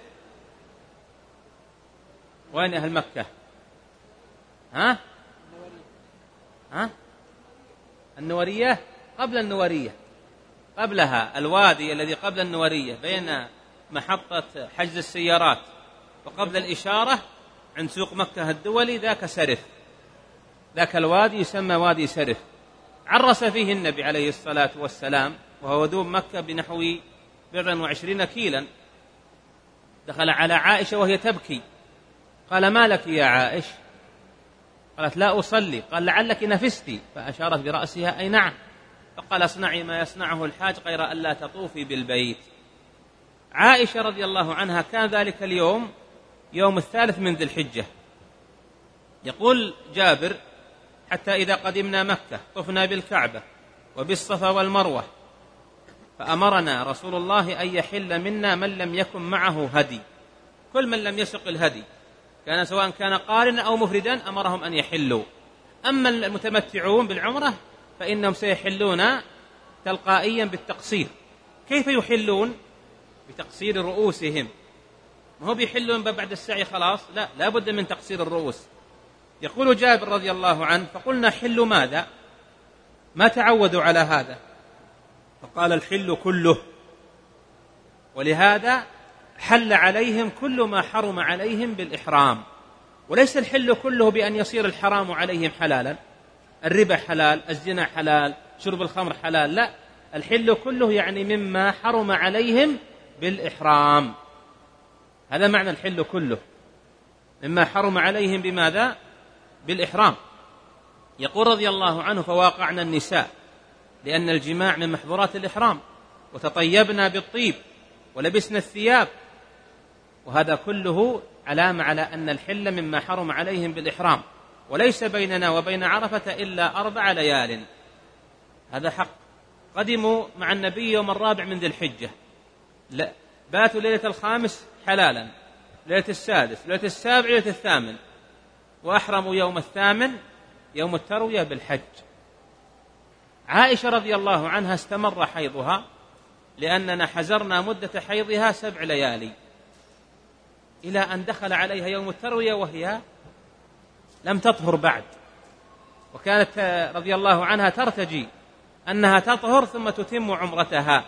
وين أهل مكة؟ ها؟ ها؟ النورية؟ قبل النورية، قبلها الوادي الذي قبل النورية بين محطة حجز السيارات وقبل الإشارة عند سوق مكة الدولي، ذاك سرف، ذاك الوادي يسمى وادي سرف. عرس فيه النبي عليه الصلاة والسلام، وهو ودوب مكة بنحو بضع وعشرين كيلا. دخل على عائشة وهي تبكي، قال: ما لك يا عائش؟ قالت: لا أصلي. قال: لعلك نفستي؟ فأشارت برأسها: أي نعم. فقال: اصنعي ما يصنعه الحاج غير ألا تطوفي بالبيت. عائشة رضي الله عنها كان ذلك اليوم يوم الثالث من ذي الحجة. يقول جابر: حتى إذا قدمنا مكة طفنا بالكعبة وبالصفا والمروة، فأمرنا رسول الله أن يحل منا من لم يكن معه هدي. كل من لم يسق الهدي كان سواء كان قارنا أو مفردا أمرهم أن يحلوا. أما المتمتعون بالعمرة فإنهم سيحلون تلقائيا بالتقصير. كيف يحلون؟ بتقصير رؤوسهم. ما هو بيحلون بعد السعي خلاص، لا، لا بد من تقصير الرؤوس. يقول جابر رضي الله عنه: فقلنا: حل ماذا؟ ما تعودوا على هذا. فقال: الحل كله. ولهذا حل عليهم كل ما حرم عليهم بالإحرام. وليس الحل كله بأن يصير الحرام عليهم حلالا، الربا حلال، الزنا حلال، شرب الخمر حلال، لا، الحل كله يعني مما حرم عليهم بالإحرام. هذا معنى الحل كله، مما حرم عليهم بماذا؟ بالإحرام. يقول رضي الله عنه: فواقعنا النساء لأن الجماع من محظورات الإحرام، وتطيبنا بالطيب ولبسنا الثياب. وهذا كله علامة على أن الحل مما حرم عليهم بالإحرام. وليس بيننا وبين عرفة إلا أربع ليال. هذا حق. قدموا مع النبي يوم الرابع من ذي الحجة، لا، باتوا ليلة الخامس حلالا، ليلة السادس، ليلة السابع، ليلة الثامن، وأحرموا يوم الثامن يوم التروية بالحج. عائشة رضي الله عنها استمر حيضها لأننا حزرنا مدة حيضها سبع ليالي، إلى أن دخل عليها يوم التروية وهي لم تطهر بعد، وكانت رضي الله عنها ترتجي أنها تطهر ثم تتم عمرتها.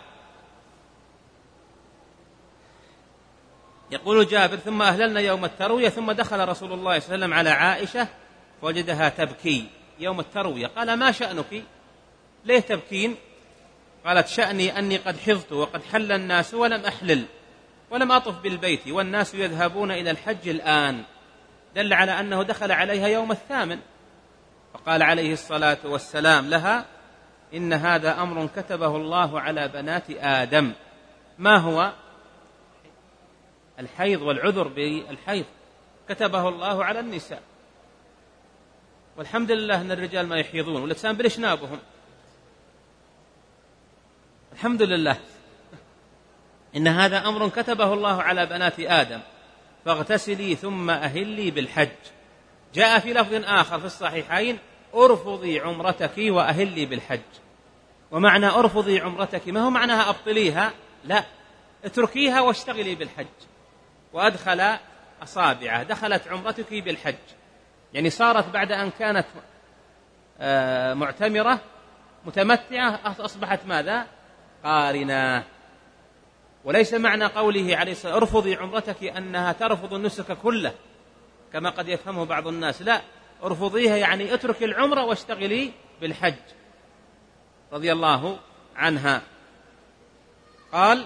يقول جابر: ثم أهللنا يوم التروية، ثم دخل رسول الله صلى الله عليه وسلم على عائشة فوجدها تبكي يوم التروية. قال: ما شأنك؟ ليه تبكين؟ قالت: شأني أني قد حضت وقد حل الناس ولم أحلل ولم أطف بالبيت والناس يذهبون إلى الحج الآن. دل على أنه دخل عليها يوم الثامن. فقال عليه الصلاة والسلام لها: إن هذا أمر كتبه الله على بنات آدم. ما هو؟ الحيض والعذر بالحيض كتبه الله على النساء. والحمد لله أن الرجال ما يحيضون، والإنسان بالإشنابهم، الحمد لله. إن هذا أمر كتبه الله على بنات آدم، فاغتسلي ثم أهلي بالحج. جاء في لفظ آخر في الصحيحين: أرفضي عمرتك وأهلي بالحج. ومعنى أرفضي عمرتك ما هو معناها أبطليها، لا، اتركيها واشتغلي بالحج. وأدخل أصابعه، دخلت عمرتك بالحج، يعني صارت بعد أن كانت معتمرة متمتعة أصبحت ماذا؟ قارنة. وليس معنى قوله عليه الصلاة والسلام ارفضي عمرتك أنها ترفض النسك كله كما قد يفهمه بعض الناس، لا، ارفضيها يعني اترك العمرة واشتغلي بالحج. رضي الله عنها قال: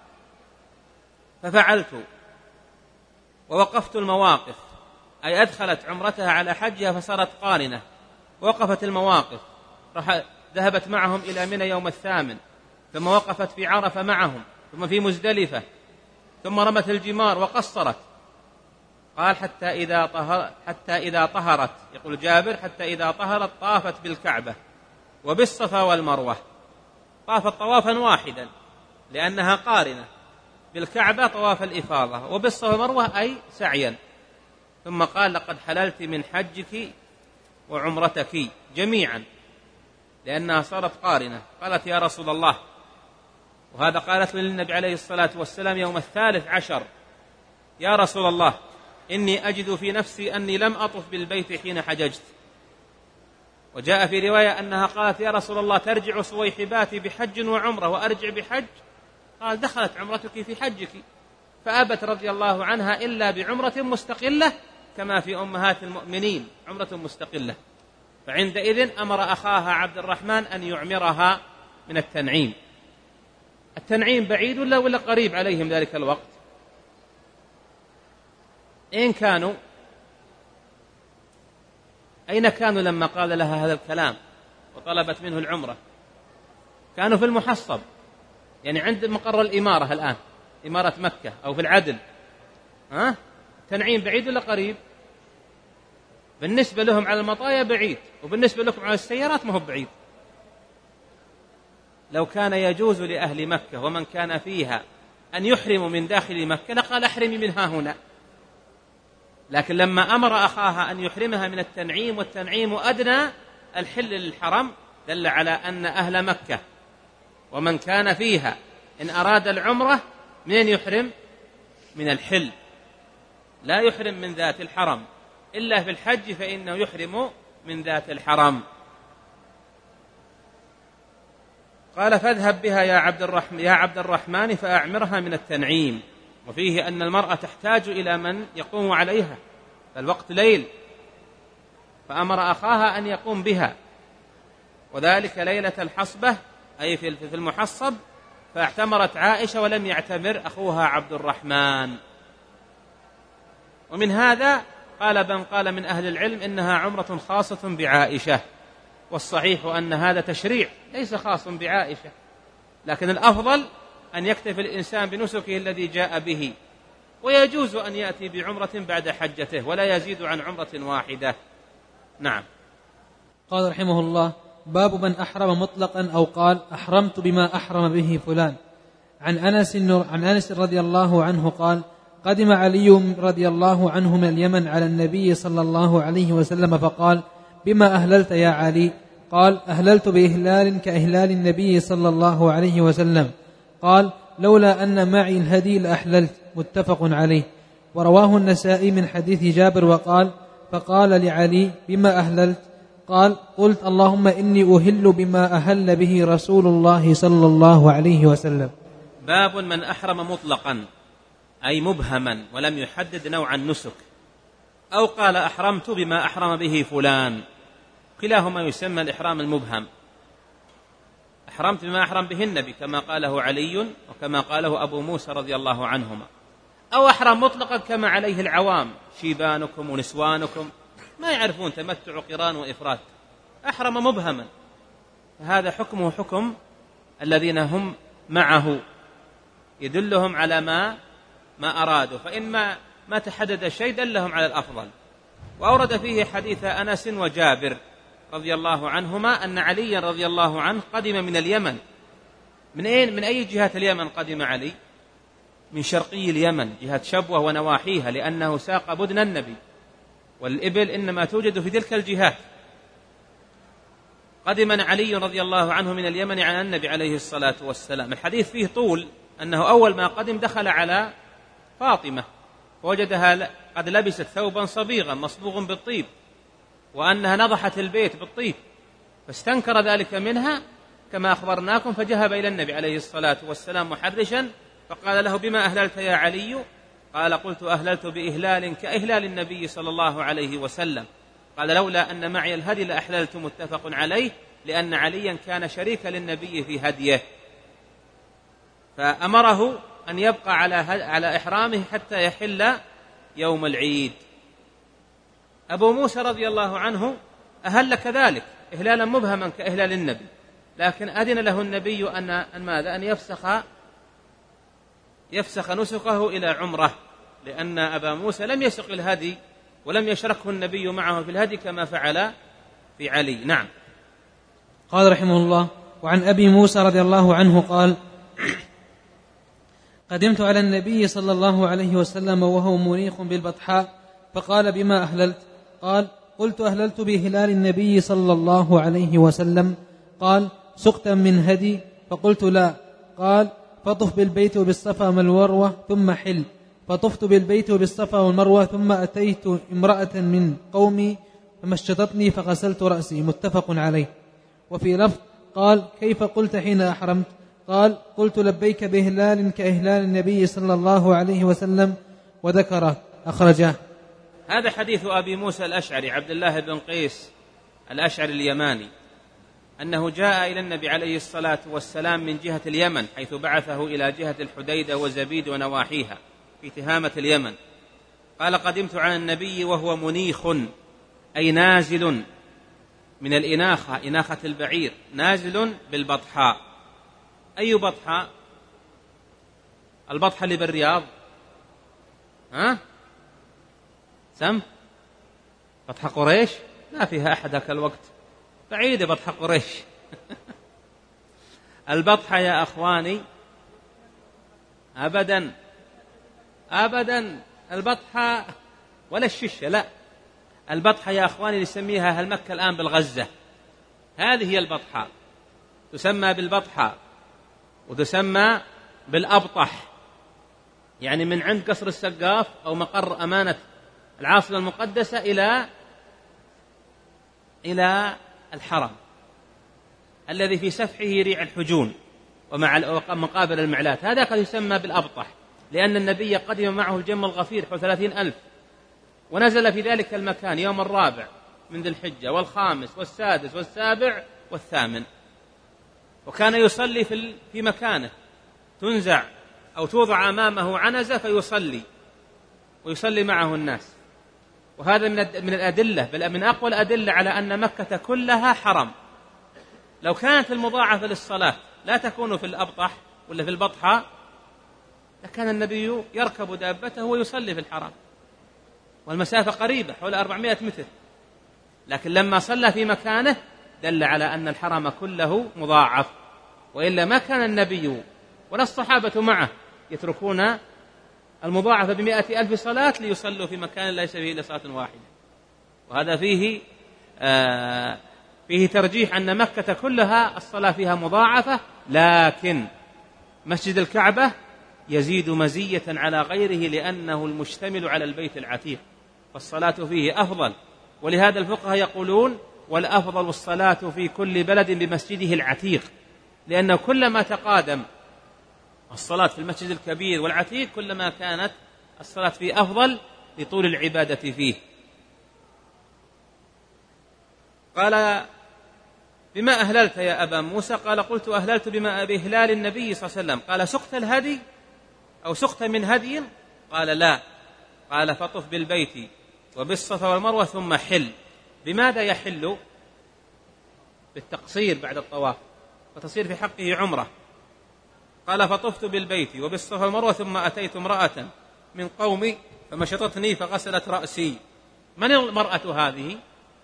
ففعلت ووقفت المواقف، أي أدخلت عمرتها على حجها فصارت قارنة، وقفت المواقف، ذهبت معهم إلى منى يوم الثامن، ثم وقفت في عرفة معهم، ثم في مزدلفة، ثم رمت الجمار وقصرت. قال: حتى إذا طهر حتى إذا طهرت، يقول جابر: حتى إذا طهرت طافت بالكعبة وبالصفا والمروة. طافت طوافا واحدا لأنها قارنة، بالكعبة طواف الإفاضة، وبالصفا والمروة أي سعيا. ثم قال: لقد حللت من حجك وعمرتك جميعا، لأنها صارت قارنة. قالت: يا رسول الله، وهذا قالت للنبي عليه الصلاة والسلام يوم الثالث عشر: يا رسول الله، إني أجد في نفسي أني لم أطف بالبيت حين حججت. وجاء في رواية أنها قالت: يا رسول الله، ترجع صويحباتي بحج وعمرة وأرجع بحج؟ قال: دخلت عمرتك في حجك. فأبت رضي الله عنها إلا بعمرة مستقلة كما في أمهات المؤمنين عمرة مستقلة. فعندئذ أمر أخاها عبد الرحمن أن يعمرها من التنعيم. التنعيم بعيد ولا ولا قريب عليهم ذلك الوقت؟ أين كانوا؟ أين كانوا لما قال لها هذا الكلام وطلبت منه العمرة؟ كانوا في المحصب، يعني عند مقر الإمارة الآن، إمارة مكة، أو في العدل. ها؟ تنعيم بعيد ولا قريب؟ بالنسبة لهم على المطايا بعيد، وبالنسبة لكم على السيارات ما هو بعيد. لو كان يجوز لأهل مكة ومن كان فيها أن يحرموا من داخل مكة لقال احرمي منها هنا، لكن لما أمر أخاها أن يحرمها من التنعيم، والتنعيم أدنى الحل للحرم، دل على أن أهل مكة ومن كان فيها إن أراد العمرة من يحرم؟ من الحل، لا يحرم من ذات الحرم، إلا في الحج فإنه يحرم من ذات الحرم. قال فاذهب بها يا عبد الرحمن يا عبد الرحمن فأعمرها من التنعيم. وفيه أن المرأة تحتاج إلى من يقوم عليها، فالوقت ليل، فأمر أخاها أن يقوم بها، وذلك ليلة الحصبة أي في المحصب، فاعتمرت عائشة ولم يعتمر أخوها عبد الرحمن. ومن هذا قال من قال من أهل العلم إنها عمرة خاصة بعائشة، والصحيح أن هذا تشريع ليس خاص بعائشة، لكن الأفضل أن يكتفي الإنسان بنسكه الذي جاء به، ويجوز أن يأتي بعمرة بعد حجته ولا يزيد عن عمرة واحدة. نعم. قال رحمه الله: باب من أحرم مطلقا أو قال أحرمت بما أحرم به فلان. عن أنس عن أنس رضي الله عنه قال: قدم علي رضي الله عنه من اليمن على النبي صلى الله عليه وسلم فقال: بما أهللت يا علي؟ قال: أهللت بإهلال كإهلال النبي صلى الله عليه وسلم. قال: لولا أن معي الهدي لأحللت. متفق عليه. ورواه النسائي من حديث جابر وقال: فقال لعلي: بما أهللت؟ قال: قلت اللهم إني أهل بما أهل به رسول الله صلى الله عليه وسلم. باب من أحرم مطلقا أي مبهما ولم يحدد نوع النسك، أو قال أحرمت بما أحرم به فلان، كلاهما يسمى الإحرام المبهم. أحرمت بما أحرم به النبي كما قاله علي وكما قاله أبو موسى رضي الله عنهما، أو أحرم مطلقا كما عليه العوام شيبانكم ونسوانكم ما يعرفون تمتع قران وإفراد، أحرم مبهما، فهذا حكمه حكم الذين هم معه، يدلهم على ما ما أرادوا، فإما ما تحدد الشيء دلهم على الأفضل. وأورد فيه حديث أنس وجابر رضي الله عنهما أن علي رضي الله عنه قدم من اليمن. من أين؟ من أي جهة اليمن قدم علي؟ من شرقي اليمن، جهة شبوة ونواحيها، لأنه ساق بدن النبي، والإبل إنما توجد في تلك الجهات. قدم علي رضي الله عنه من اليمن عن النبي عليه الصلاة والسلام. الحديث فيه طول، أنه أول ما قدم دخل على فاطمة فوجدها قد لبست ثوبا صبيغا مصبوغ بالطيب، وأنها نضحت البيت بالطيب، فاستنكر ذلك منها كما أخبرناكم، فجهب إلى النبي عليه الصلاة والسلام محرشا فقال له: بما أهللت يا علي؟ قال: قلت أهللت بإهلال كإهلال النبي صلى الله عليه وسلم. قال: لولا أن معي الهدي لأحللت. متفق عليه، لأن عليا كان شريكا للنبي في هديه، فأمره أن يبقى على على إحرامه حتى يحل يوم العيد. أبو موسى رضي الله عنه أهل كذلك إهلالا مبهما كإهلال النبي، لكن أذن له النبي أن أن ماذا؟ أن يفسخ يفسخ نسكه إلى عمرة، لأن أبا موسى لم يسق الهدي ولم يشركه النبي معه في الهدي كما فعل في علي. نعم. قال رحمه الله: وعن أبي موسى رضي الله عنه قال: قدمت على النبي صلى الله عليه وسلم وهو مريخ بالبطحاء، فقال: بما أهللت؟ قال: قلت أهللت بهلال النبي صلى الله عليه وسلم. قال: سقتا من هدي؟ فقلت: لا. قال: فطف بالبيت وبالصفا والمروة ثم حل. فطفت بالبيت وبالصفا والمروة، ثم أتيت امرأة من قومي فمشطتني فغسلت رأسي. متفق عليه. وفي لفظ قال: كيف قلت حين أحرمت؟ قال: قلت لبيك بإهلال كإهلال النبي صلى الله عليه وسلم، وذكره. أخرجه. هذا حديث أبي موسى الأشعري عبد الله بن قيس الأشعري اليماني، أنه جاء إلى النبي عليه الصلاة والسلام من جهة اليمن، حيث بعثه إلى جهة الحديدة وزبيد ونواحيها في تهامة اليمن. قال: قدمت على النبي وهو منيخ أي نازل من الإناخة، إناخة البعير، نازل بالبطحاء. أي بطحاء؟ البطحة اللي بالرياض، ها؟ سم بطحة قريش ما فيها أحد هذا الوقت، بعيدة بطحة قريش. البطحة يا أخواني أبدا أبدا، البطحة ولا الششة، لا، البطحة يا أخواني نسميها أهل مكة الآن بالغزة، هذه هي البطحة، تسمى بالبطحة وتسمى بالأبطح، يعني من عند قصر السقاف أو مقر أمانة العاصمة المقدسة إلى إلى الحرم الذي في سفحه ريع الحجون ومع مقابل المعلات، هذا قد يسمى بالأبطح، لأن النبي قدم معه الجم الغفير حول ثلاثين ألف، ونزل في ذلك المكان يوم الرابع من ذي الحجة والخامس والسادس والسابع والثامن، وكان يصلي في في مكانه، تنزع أو توضع أمامه عنزة فيصلي ويصلي معه الناس. وهذا من من الأدلة، بل من أقوى الأدلة على أن مكة كلها حرم. لو كانت المضاعفة للصلاة لا تكون في الأبطح ولا في البطحة لكان النبي يركب دابته ويصلي في الحرم، والمسافة قريبة حول أربعمائة متر، لكن لما صلى في مكانه دل على أن الحرم كله مضاعف، وإلا ما كان النبي ولا الصحابة معه يتركون المضاعفة بمائة ألف صلاة ليصلوا في مكان ليس فيه إلا صلاة واحدة. وهذا فيه آه فيه ترجيح أن مكة كلها الصلاة فيها مضاعفة، لكن مسجد الكعبة يزيد مزية على غيره لأنه المشتمل على البيت العتيق، فالصلاة فيه أفضل. ولهذا الفقهاء يقولون والأفضل الصلاة في كل بلد بمسجده العتيق، لأنه كلما تقادم الصلاة في المسجد الكبير والعتيق كلما كانت الصلاة فيه أفضل لطول العبادة فيه. قال بما أهللت يا أبا موسى؟ قال قلت أهللت بما بإهلال النبي صلى الله عليه وسلم. قال سقت الهدي أو سقت من هدي؟ قال لا. قال فطف بالبيت وبالصفا والمروة ثم حل. بماذا يحل؟ بالتقصير بعد الطواف، فتصير في حقه عمرة. قال فطفت بالبيت وبالصفا والمروة ثم أتيت امرأة من قومي فمشطتني فغسلت رأسي. من المرأة هذه؟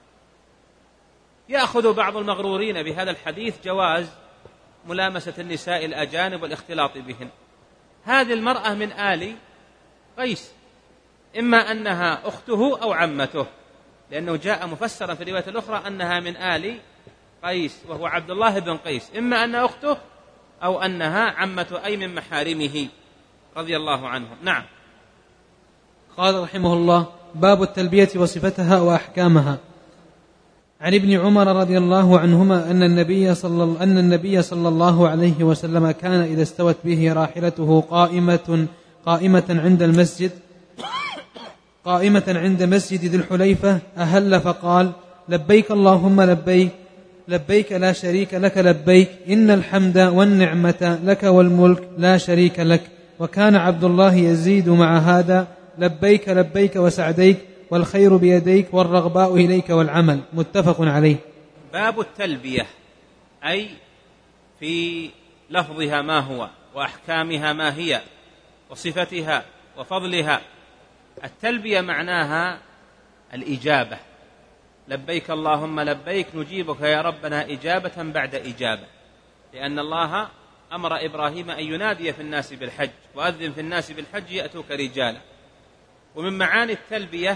يأخذ بعض المغرورين بهذا الحديث جواز ملامسة النساء الأجانب والاختلاط بهن. هذه المرأة من آل قيس، إما أنها أخته أو عمته، لأنه جاء مفسرا في الرواية الأخرى أنها من آل قيس وهو عبد الله بن قيس، إما أنها أخته أو أنها عمة أي من محارمه رضي الله عنهم. نعم. قال رحمه الله: باب التلبية وصفتها وأحكامها. عن ابن عمر رضي الله عنهما أن النبي صلى أن النبي صلى الله عليه وسلم كان إذا استوت به راحلته قائمة قائمة عند المسجد قائمة عند مسجد ذي الحليفة أهل فقال: لبيك اللهم لبيك، لبيك لا شريك لك لبيك، إن الحمد والنعمة لك والملك لا شريك لك. وكان عبد الله يزيد مع هذا: لبيك لبيك وسعديك، والخير بيديك والرغباء إليك والعمل. متفق عليه. باب التلبية، أي في لفظها ما هو، وأحكامها ما هي، وصفتها وفضلها. التلبية معناها الإجابة، لبيك اللهم لبيك، نجيبك يا ربنا إجابة بعد إجابة، لأن الله أمر إبراهيم أن ينادي في الناس بالحج، وأذن في الناس بالحج يأتوك رجالا. ومن معاني التلبية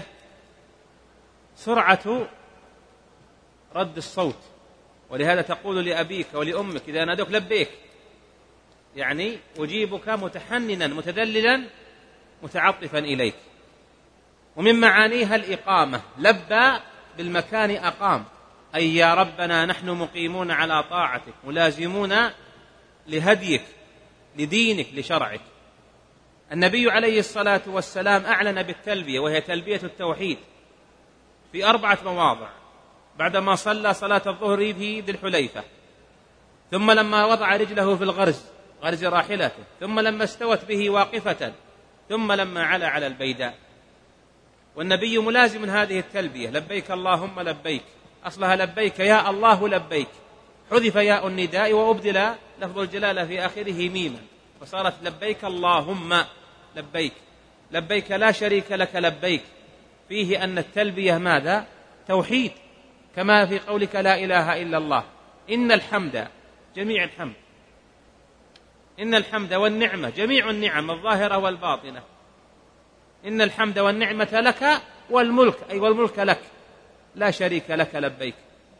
سرعة رد الصوت، ولهذا تقول لأبيك ولأمك إذا نادوك لبيك، يعني أجيبك متحننا متذللا متعطفا إليك. ومن معانيها الإقامة، لبى بالمكان أقام، أي يا ربنا نحن مقيمون على طاعتك ملازمون لهديك لدينك لشرعك. النبي عليه الصلاة والسلام أعلن بالتلبية، وهي تلبية التوحيد، في أربعة مواضع: بعدما صلى صلاة الظهر في ذي الحليفة، ثم لما وضع رجله في الغرز غرز راحلته، ثم لما استوت به واقفة، ثم لما علا على البيداء. والنبي ملازم هذه التلبية: لبيك اللهم لبيك، أصلها لبيك يا الله لبيك، حذف ياء النداء وأبدل لفظ الجلالة في آخره ميما، فصارت لبيك اللهم لبيك، لبيك لا شريك لك لبيك. فيه أن التلبية ماذا؟ التوحيد، كما في قولك لا إله إلا الله. إن الحمد، جميع الحمد، إن الحمد والنعمة، جميع النعم الظاهرة والباطنة. إن الحمد والنعمة لك والملك، أي والملك لك لا شريك لك لبيك.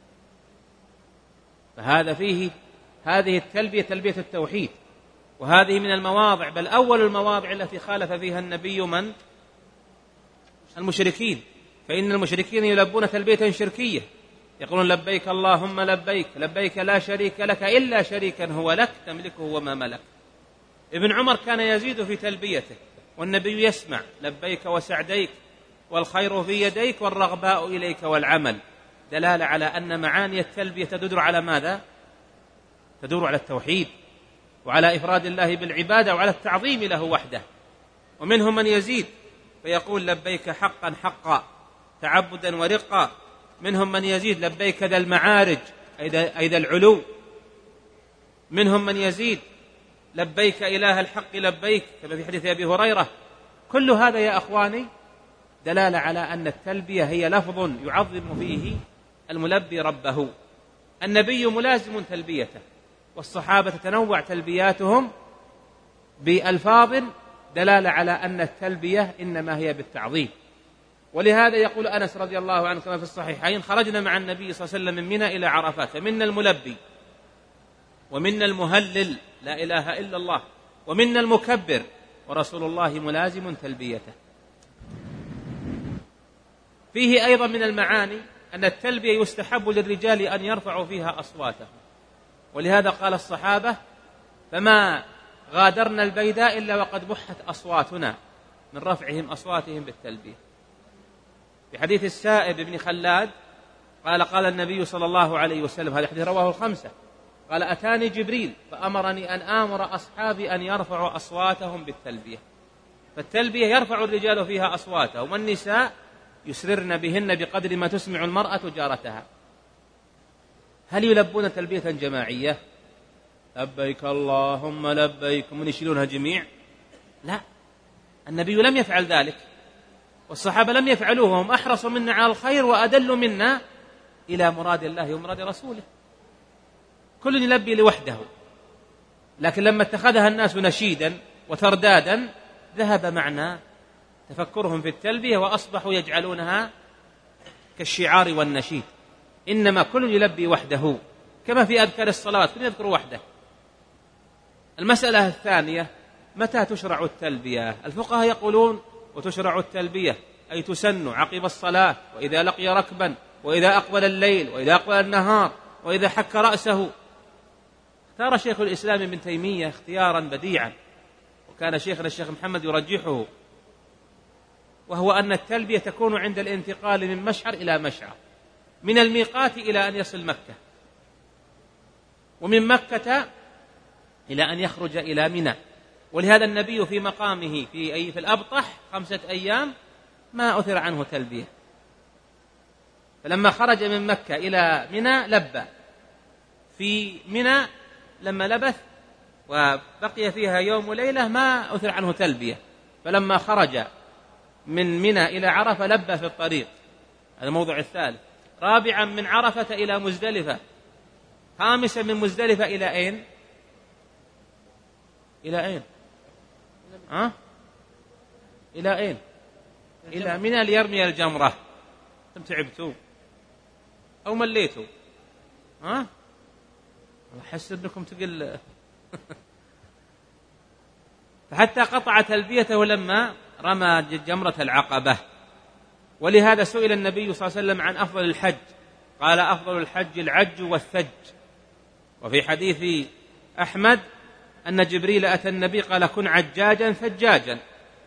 فهذا فيه هذه التلبية تلبية التوحيد، وهذه من المواضع، بل أول المواضع التي خالف فيها النبي من؟ المشركين. فإن المشركين يلبون تلبية شركية، يقولون لبيك اللهم لبيك، لبيك لا شريك لك إلا شريكا هو لك تملكه وما ملك. ابن عمر كان يزيد في تلبيته والنبي يسمع: لبيك وسعديك والخير في يديك والرغباء إليك والعمل، دلالة على أن معاني التلبية تدور على ماذا؟ تدور على التوحيد وعلى إفراد الله بالعبادة وعلى التعظيم له وحده. ومنهم من يزيد فيقول لبيك حقا حقا تعبدا ورقا. منهم من يزيد لبيك ذا المعارج أي ذا العلو. منهم من يزيد لبيك إله الحق لبيك، كما في حديث أبي هريرة. كل هذا يا أخواني دلالة على أن التلبية هي لفظ يعظم فيه الملبي ربه. النبي ملازم تلبيته، والصحابة تتنوع تلبياتهم بألفاظ دلالة على أن التلبية إنما هي بالتعظيم. ولهذا يقول أنس رضي الله عنه كما في الصحيحين: خرجنا مع النبي صلى الله عليه وسلم من منى إلى عرفات، فمنا الملبي ومنا المهلل لا إله إلا الله ومنا المكبر، ورسول الله ملازم تلبيته. فيه أيضا من المعاني أن التلبية يستحب للرجال أن يرفعوا فيها أصواتهم، ولهذا قال الصحابة: فما غادرنا البيداء إلا وقد بحت أصواتنا، من رفعهم أصواتهم بالتلبية. في حديث السائب بن خلاد قال: قال النبي صلى الله عليه وسلم، هذا حديث رواه الخمسة، قال: أتاني جبريل فأمرني أن آمر أصحابي أن يرفعوا أصواتهم بالتلبية. فالتلبية يرفع الرجال فيها أصواتهم، والنساء يسررن بهن بقدر ما تسمع المرأة جارتها. هل يلبون تلبية جماعية؟ لبيك اللهم لبيك، من يشيلونها جميع؟ لا، النبي لم يفعل ذلك، والصحابة لم يفعلوه، وهم أحرصوا منا على الخير وأدلوا منا إلى مراد الله ومراد رسوله. كل يلبي لوحده، لكن لما اتخذها الناس نشيدا وتردادا ذهب معنى تفكرهم في التلبية وأصبحوا يجعلونها كالشعار والنشيد. إنما كل يلبي وحده، كما في أذكار الصلوات كل يذكر وحده. المسألة الثانية: متى تشرع التلبية؟ الفقهاء يقولون: وتشرع التلبية أي تسن عقب الصلاة، وإذا لقي ركبا، وإذا أقبل الليل، وإذا أقبل النهار، وإذا حك رأسه. اختار شيخ الإسلام ابن تيمية اختيارا بديعا، وكان شيخنا الشيخ محمد يرجحه، وهو أن التلبية تكون عند الانتقال من مشعر إلى مشعر، من الميقات إلى أن يصل مكة، ومن مكة إلى أن يخرج إلى منى. ولهذا النبي في مقامه في أي في الأبطح خمسة أيام ما أثر عنه تلبية، فلما خرج من مكة إلى منى لبى. في منى لما لبث وبقي فيها يوم وليلة ما أثر عنه تلبية، فلما خرج من منى إلى عرفة لبى في الطريق. هذا الموضوع الثالث. رابعا من عرفة إلى مزدلفة. خامسا من مزدلفة إلى أين؟ إلى أين؟ ها؟ إلى أين؟ إلى منى ليرمي الجمرة. أنتم تعبتوا أو مليتوا؟ ها؟ أحس أنكم تقل. فحتى قطع تلبيته لما رمى جمرة العقبة. ولهذا سئل النبي صلى الله عليه وسلم عن أفضل الحج، قال: أفضل الحج العج والثج. وفي حديث أحمد أن جبريل أتى النبي قال: كن عجاجا ثجاجا.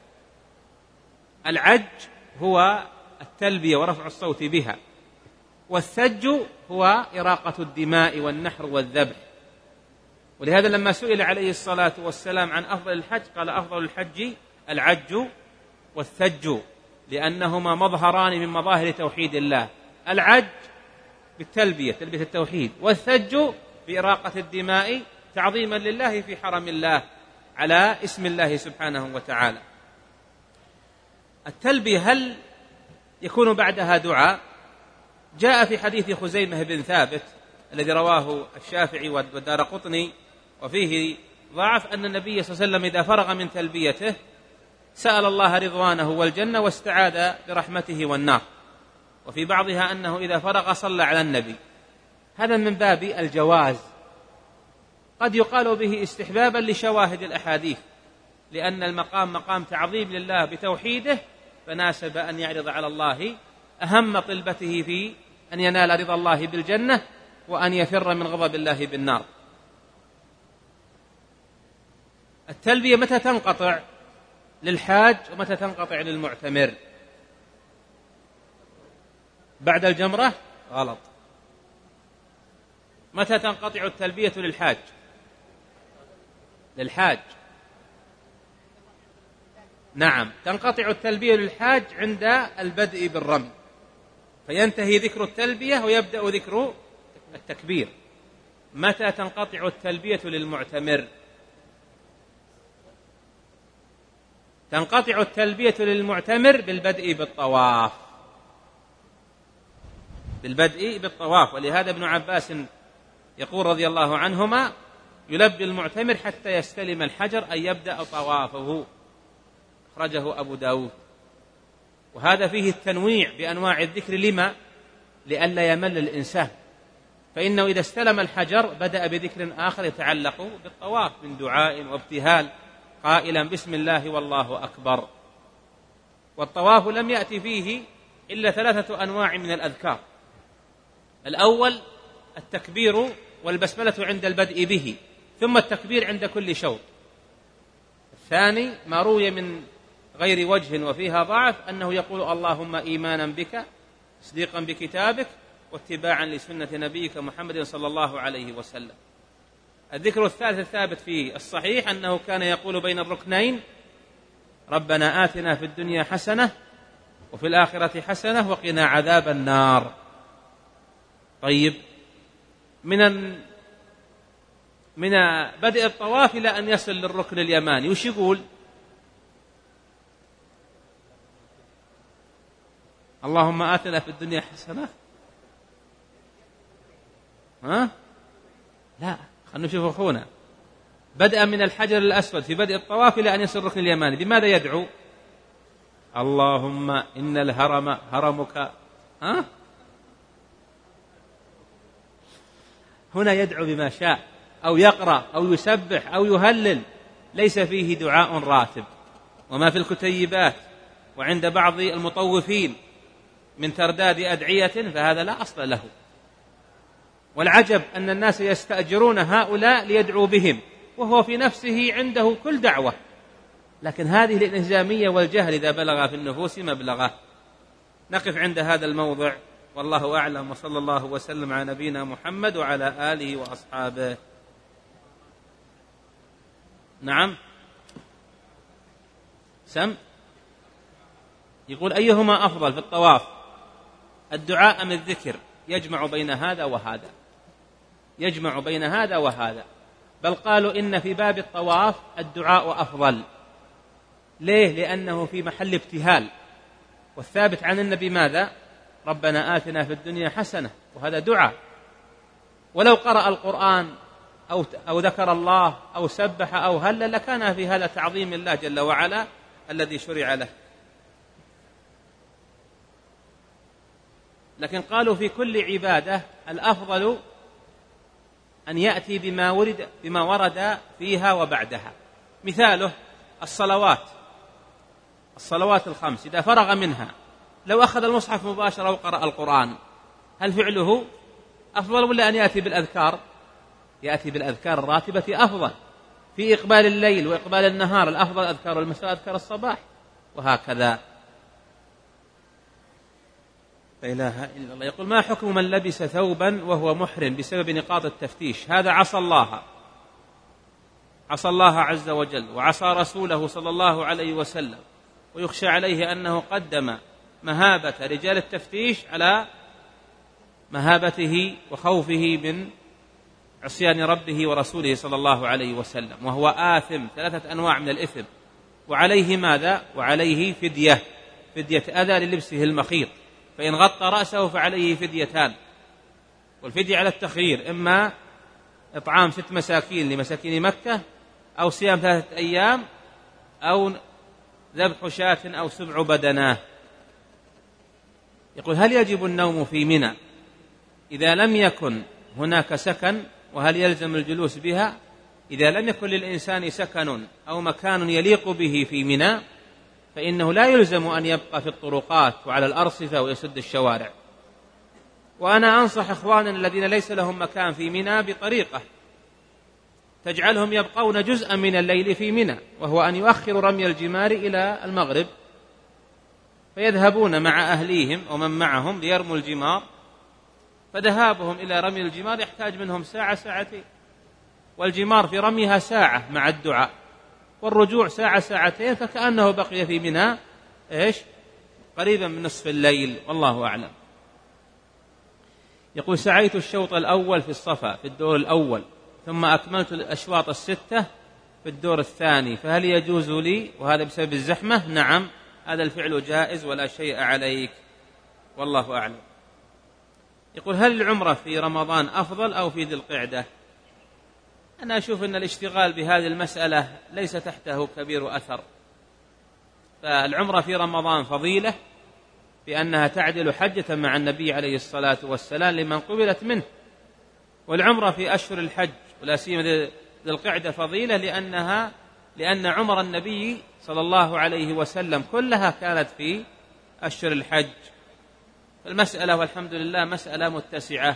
العج هو التلبية ورفع الصوت بها، والثج هو إراقة الدماء والنحر والذبح. ولهذا لما سئل عليه الصلاة والسلام عن أفضل الحج قال: أفضل الحج العج والثج، لأنهما مظهران من مظاهر توحيد الله. العج بالتلبية تلبية التوحيد، والثج بإراقة الدماء تعظيما لله في حرم الله على اسم الله سبحانه وتعالى. التلبية هل يكون بعدها دعاء؟ جاء في حديث خزيمة بن ثابت الذي رواه الشافعي والدارقطني وفيه ضعف أن النبي صلى الله عليه وسلم إذا فرغ من تلبيته سأل الله رضوانه والجنة واستعاذ برحمته والنار، وفي بعضها أنه إذا فرغ صلى على النبي. هذا من باب الجواز، قد يقال به استحبابا لشواهد الأحاديث، لأن المقام مقام تعظيم لله بتوحيده، فناسب أن يعرض على الله أهم طلبته في أن ينال رضا الله بالجنة وأن يفر من غضب الله بالنار. التلبية متى تنقطع للحاج ومتى تنقطع للمعتمر؟ بعد الجمرة؟ غلط. متى تنقطع التلبية للحاج؟ للحاج نعم، تنقطع التلبية للحاج عند البدء بالرمي، فينتهي ذكر التلبية ويبدأ ذكر التكبير. متى تنقطع التلبية للمعتمر؟ تنقطع التلبية للمعتمر بالبدء بالطواف، بالبدء بالطواف. ولهذا ابن عباس يقول رضي الله عنهما: يلبي المعتمر حتى يستلم الحجر، أن يبدأ طوافه. أخرجه أبو داود. وهذا فيه التنويع بأنواع الذكر. لما؟ لئلا يمل الإنسان، فإنه إذا استلم الحجر بدأ بذكر آخر يتعلق بالطواف من دعاء وابتهال قائلا بسم الله والله أكبر. والطواف لم يأتي فيه إلا ثلاثة أنواع من الأذكار: الأول التكبير والبسملة عند البدء به، ثم التكبير عند كل شوط. الثاني ما روي من غير وجه وفيها ضعف أنه يقول اللهم إيمانا بك تصديقا بكتابك واتباعا لسنة نبيك محمد صلى الله عليه وسلم. الذكر الثالث الثابت في الصحيح أنه كان يقول بين الركنين: ربنا آتنا في الدنيا حسنة وفي الآخرة حسنة وقنا عذاب النار. طيب، من من بدء الطواف إلى أن يصل للركن اليماني وش يقول؟ اللهم آتنا في الدنيا حسنة. ها؟ لا، خلنا نشوف أخونا. بدأ من الحجر الأسود في بدء الطواف إلى أن يصل الركن اليماني، بماذا يدعو؟ اللهم إن الهرم هرمك. ها؟ هنا يدعو بما شاء، أو يقرأ أو يسبح أو يهلل، ليس فيه دعاء راتب. وما في الكتيبات وعند بعض المطوفين من ترداد أدعية فهذا لا أصل له. والعجب أن الناس يستأجرون هؤلاء ليدعوا بهم، وهو في نفسه عنده كل دعوة، لكن هذه الانهزامية والجهل إذا بلغ في النفوس مبلغه. نقف عند هذا الموضع، والله أعلم، وصلى الله وسلم على نبينا محمد وعلى آله وأصحابه. نعم، سم يقول: أيهما أفضل في الطواف، الدعاء أم الذكر؟ يجمع بين هذا وهذا، يجمع بين هذا وهذا، بل قالوا إن في باب الطواف الدعاء أفضل. ليه؟ لأنه في محل ابتهال، والثابت عن النبي ماذا؟ ربنا آتنا في الدنيا حسنة، وهذا دعاء. ولو قرأ القرآن أو أو ذكر الله أو سبح أو هلل لكان في هذا تعظيم الله جل وعلا الذي شرع له. لكن قالوا في كل عبادة الأفضل أن يأتي بما ورد بما ورد فيها وبعدها. مثاله الصلوات، الصلوات الخمس إذا فرغ منها لو أخذ المصحف مباشرة وقرأ القرآن، هل فعله أفضل ولا أن يأتي بالأذكار؟ يأتي بالأذكار الراتبة أفضل. في إقبال الليل وإقبال النهار الأفضل أذكار المساء أذكار الصباح، وهكذا. لا إله إلا الله. يقول: ما حكم من لبس ثوبا وهو محرم بسبب نقاط التفتيش؟ هذا عصى الله، عصى الله عز وجل وعصى رسوله صلى الله عليه وسلم، ويخشى عليه أنه قدم مهابة رجال التفتيش على مهابته وخوفه من عصيان ربه ورسوله صلى الله عليه وسلم، وهو آثم ثلاثة أنواع من الإثم. وعليه ماذا؟ وعليه فدية، فدية أذى للبسه المخيط، فإن غطى رأسه فعليه فديتان، والفدية على التخيير، إما إطعام ست مساكين لمساكين مكة، أو صيام ثلاثة أيام، أو ذبح شاة، أو سبع بدناه. يقول: هل يجب النوم في منى إذا لم يكن هناك سكن؟ وهل يلزم الجلوس بها؟ إذا لم يكن للإنسان سكن أو مكان يليق به في منى فإنه لا يلزم أن يبقى في الطرقات وعلى الأرصفة ويسد الشوارع. وأنا أنصح إخواننا الذين ليس لهم مكان في منى بطريقة تجعلهم يبقون جزءا من الليل في منى، وهو أن يؤخروا رمي الجمار إلى المغرب، فيذهبون مع أهليهم ومن معهم ليرموا الجمار، فذهابهم إلى رمي الجمار يحتاج منهم ساعة ساعتين، والجمار في رميها ساعة مع الدعاء، والرجوع ساعة ساعتين، فكأنه بقي في منى إيش قريبا من نصف الليل، والله أعلم. يقول: سعيت الشوط الأول في الصفا في الدور الأول، ثم أكملت الأشواط الستة في الدور الثاني، فهل يجوز لي وهذا بسبب الزحمة؟ نعم، هذا الفعل جائز ولا شيء عليك، والله أعلم. يقول: هل العمرة في رمضان أفضل أو في ذي القعدة؟ أنا أشوف أن الاشتغال بهذه المسألة ليس تحته كبير أثر، فالعمرة في رمضان فضيلة بأنها تعدل حجة مع النبي عليه الصلاة والسلام لمن قبلت منه، والعمرة في أشهر الحج ولا سيما ذي القعدة فضيلة لأنها لأن عمر النبي صلى الله عليه وسلم كلها كانت في أشهر الحج. المسألة والحمد لله مسألة متسعة،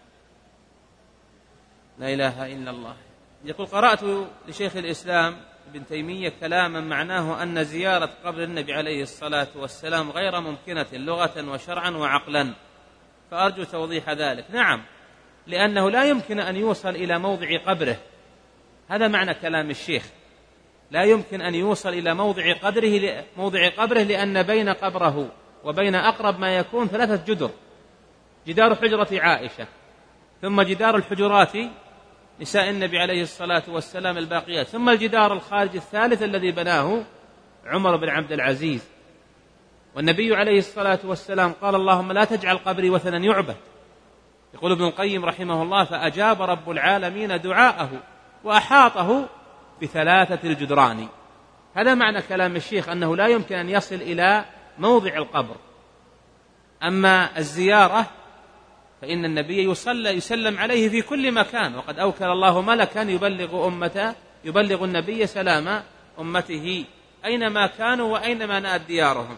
لا إله إلا الله. يقول: قرأت لشيخ الإسلام ابن تيمية كلاما معناه أن زيارة قبر النبي عليه الصلاة والسلام غير ممكنة لغة وشرعا وعقلا، فأرجو توضيح ذلك. نعم، لأنه لا يمكن أن يوصل إلى موضع قبره، هذا معنى كلام الشيخ، لا يمكن أن يوصل إلى موضع قبره موضع قبره لأن بين قبره وبين أقرب ما يكون ثلاثة جدر: جدار حجرة عائشة، ثم جدار الحجرات نساء النبي عليه الصلاة والسلام الباقيات، ثم الجدار الخارج الثالث الذي بناه عمر بن عبد العزيز. والنبي عليه الصلاة والسلام قال: اللهم لا تجعل قبري وثنا يعبد. يقول ابن القيم رحمه الله: فأجاب رب العالمين دعاءه وأحاطه بثلاثة الجدران. هذا معنى كلام الشيخ، أنه لا يمكن أن يصل إلى موضع القبر. أما الزيارة فإن النبي يصلى يسلم عليه في كل مكان، وقد أوكل الله ملكا يبلغ أمته يبلغ النبي سلام أمته أينما كانوا وأينما نأت ديارهم.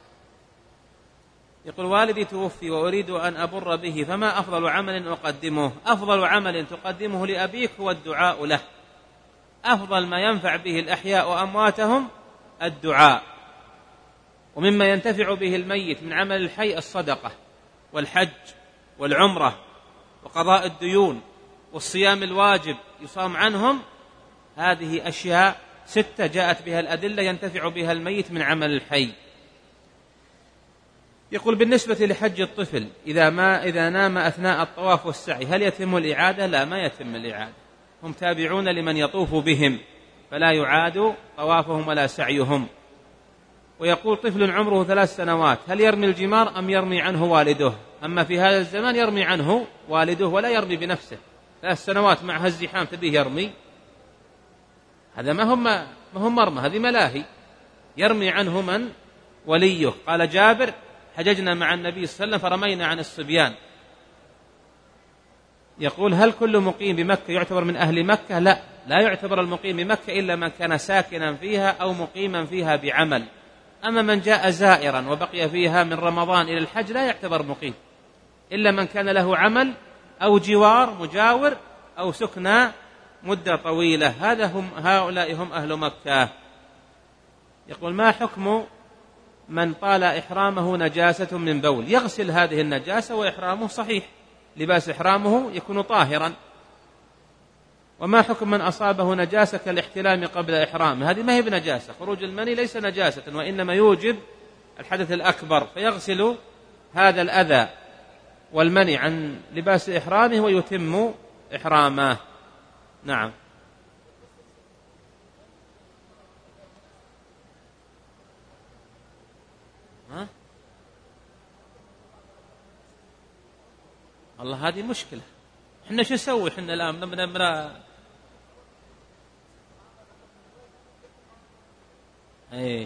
يقول: والدي توفي وأريد أن أبر به، فما أفضل عمل أقدمه؟ أفضل عمل تقدمه لأبيك هو الدعاء له، أفضل ما ينفع به الأحياء وأمواتهم الدعاء، ومما ينتفع به الميت من عمل الحي الصدقة والحج والعمرة وقضاء الديون والصيام الواجب يصام عنهم. هذه أشياء ستة جاءت بها الأدلة ينتفع بها الميت من عمل الحي. يقول: بالنسبة لحج الطفل إذا ما إذا نام أثناء الطواف والسعي هل يتم الإعادة؟ لا، ما يتم الإعادة، هم تابعون لمن يطوف بهم، فلا يعاد طوافهم ولا سعيهم. ويقول: طفل عمره ثلاث سنوات هل يرمي الجمار أم يرمي عنه والده؟ أما في هذا الزمان يرمي عنه والده ولا يرمي بنفسه، ثلاث سنوات مع هالزحام تبيه يرمي؟ هذا ما هم ما هم مرمى، هذه ملاهي، يرمي عنه من وليه. قال جابر: حججنا مع النبي صلى الله عليه وسلم فرمينا عن الصبيان. يقول: هل كل مقيم بمكة يعتبر من أهل مكة؟ لا، لا يعتبر المقيم بمكة إلا من كان ساكنا فيها أو مقيما فيها بعمل، أما من جاء زائرا وبقي فيها من رمضان إلى الحج لا يعتبر مقيم، إلا من كان له عمل أو جوار مجاور أو سكنى مدة طويلة، هذا هم هؤلاء هم أهل مكة. يقول: ما حكم من طال إحرامه نجاسة من بول؟ يغسل هذه النجاسة وإحرامه صحيح، لباس إحرامه يكون طاهرا. وما حكم من أصابه نجاسة كالاحتلام قبل إحرامه؟ هذه ما هي بنجاسة، خروج المني ليس نجاسة وإنما يوجب الحدث الأكبر، فيغسل هذا الأذى والمني عن لباس إحرامه ويتم إحرامه. نعم. ها؟ الله هذه مشكلة. احنا شو نسوي احنا الآن؟ من من ايه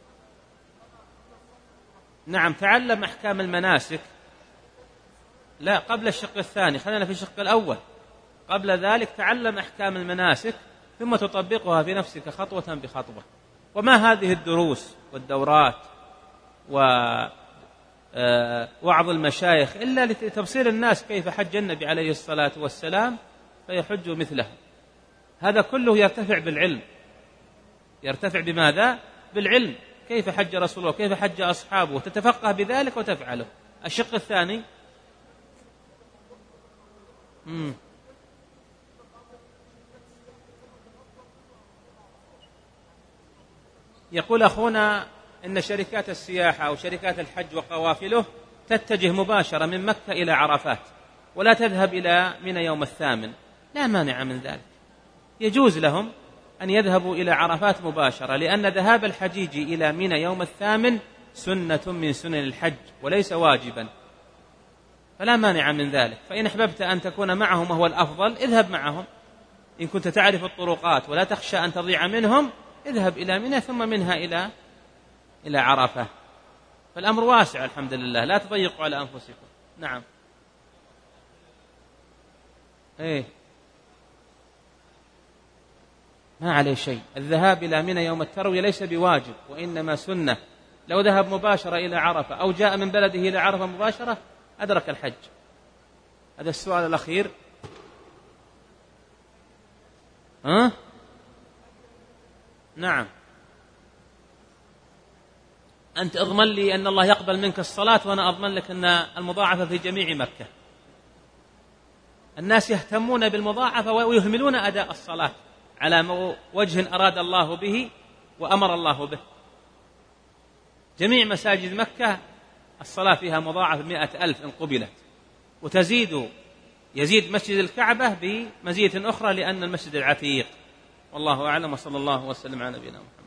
نعم، تعلم أحكام المناسك. لا، قبل الشق الثاني، خلينا في الشق الأول. قبل ذلك تعلم أحكام المناسك ثم تطبقها في نفسك خطوة بخطوة. وما هذه الدروس والدورات ووعظ المشايخ إلا لتبصير الناس كيف حج النبي عليه الصلاة والسلام فيحج مثله. هذا كله يرتفع بالعلم. يرتفع بماذا؟ بالعلم. كيف حج رسول الله، كيف حج أصحابه، تتفقه بذلك وتفعله. الشق الثاني مم. يقول أخونا إن شركات السياحة أو شركات الحج وقوافله تتجه مباشرة من مكة إلى عرفات ولا تذهب إلى منى يوم الثامن. لا مانع من ذلك، يجوز لهم أن يذهبوا إلى عرفات مباشرة، لأن ذهاب الحجيج إلى منى يوم الثامن سنة من سنن الحج وليس واجبا، فلا مانع من ذلك. فإن أحببت أن تكون معهم وهو الأفضل اذهب معهم. إن كنت تعرف الطرقات ولا تخشى أن تضيع منهم اذهب إلى منى ثم منها إلى إلى عرفة. فالأمر واسع الحمد لله، لا تضيقوا على أنفسكم. نعم. إيه ما عليه شيء. الذهاب إلى منى يوم التروية ليس بواجب وإنما سنة. لو ذهب مباشرة إلى عرفة أو جاء من بلده إلى عرفة مباشرة أدرك الحج. هذا السؤال الأخير. ها؟ نعم. أنت أضمن لي أن الله يقبل منك الصلاة وأنا أضمن لك أن المضاعفة في جميع مكة. الناس يهتمون بالمضاعفة ويهملون أداء الصلاة على وجه أراد الله به وأمر الله به. جميع مساجد مكة الصلاة فيها مضاعفة مئة ألف إن قبلت، وتزيد يزيد مسجد الكعبة بمزية أخرى لأن المسجد العتيق. والله أعلم، وصلى الله وسلم على نبينا محمد.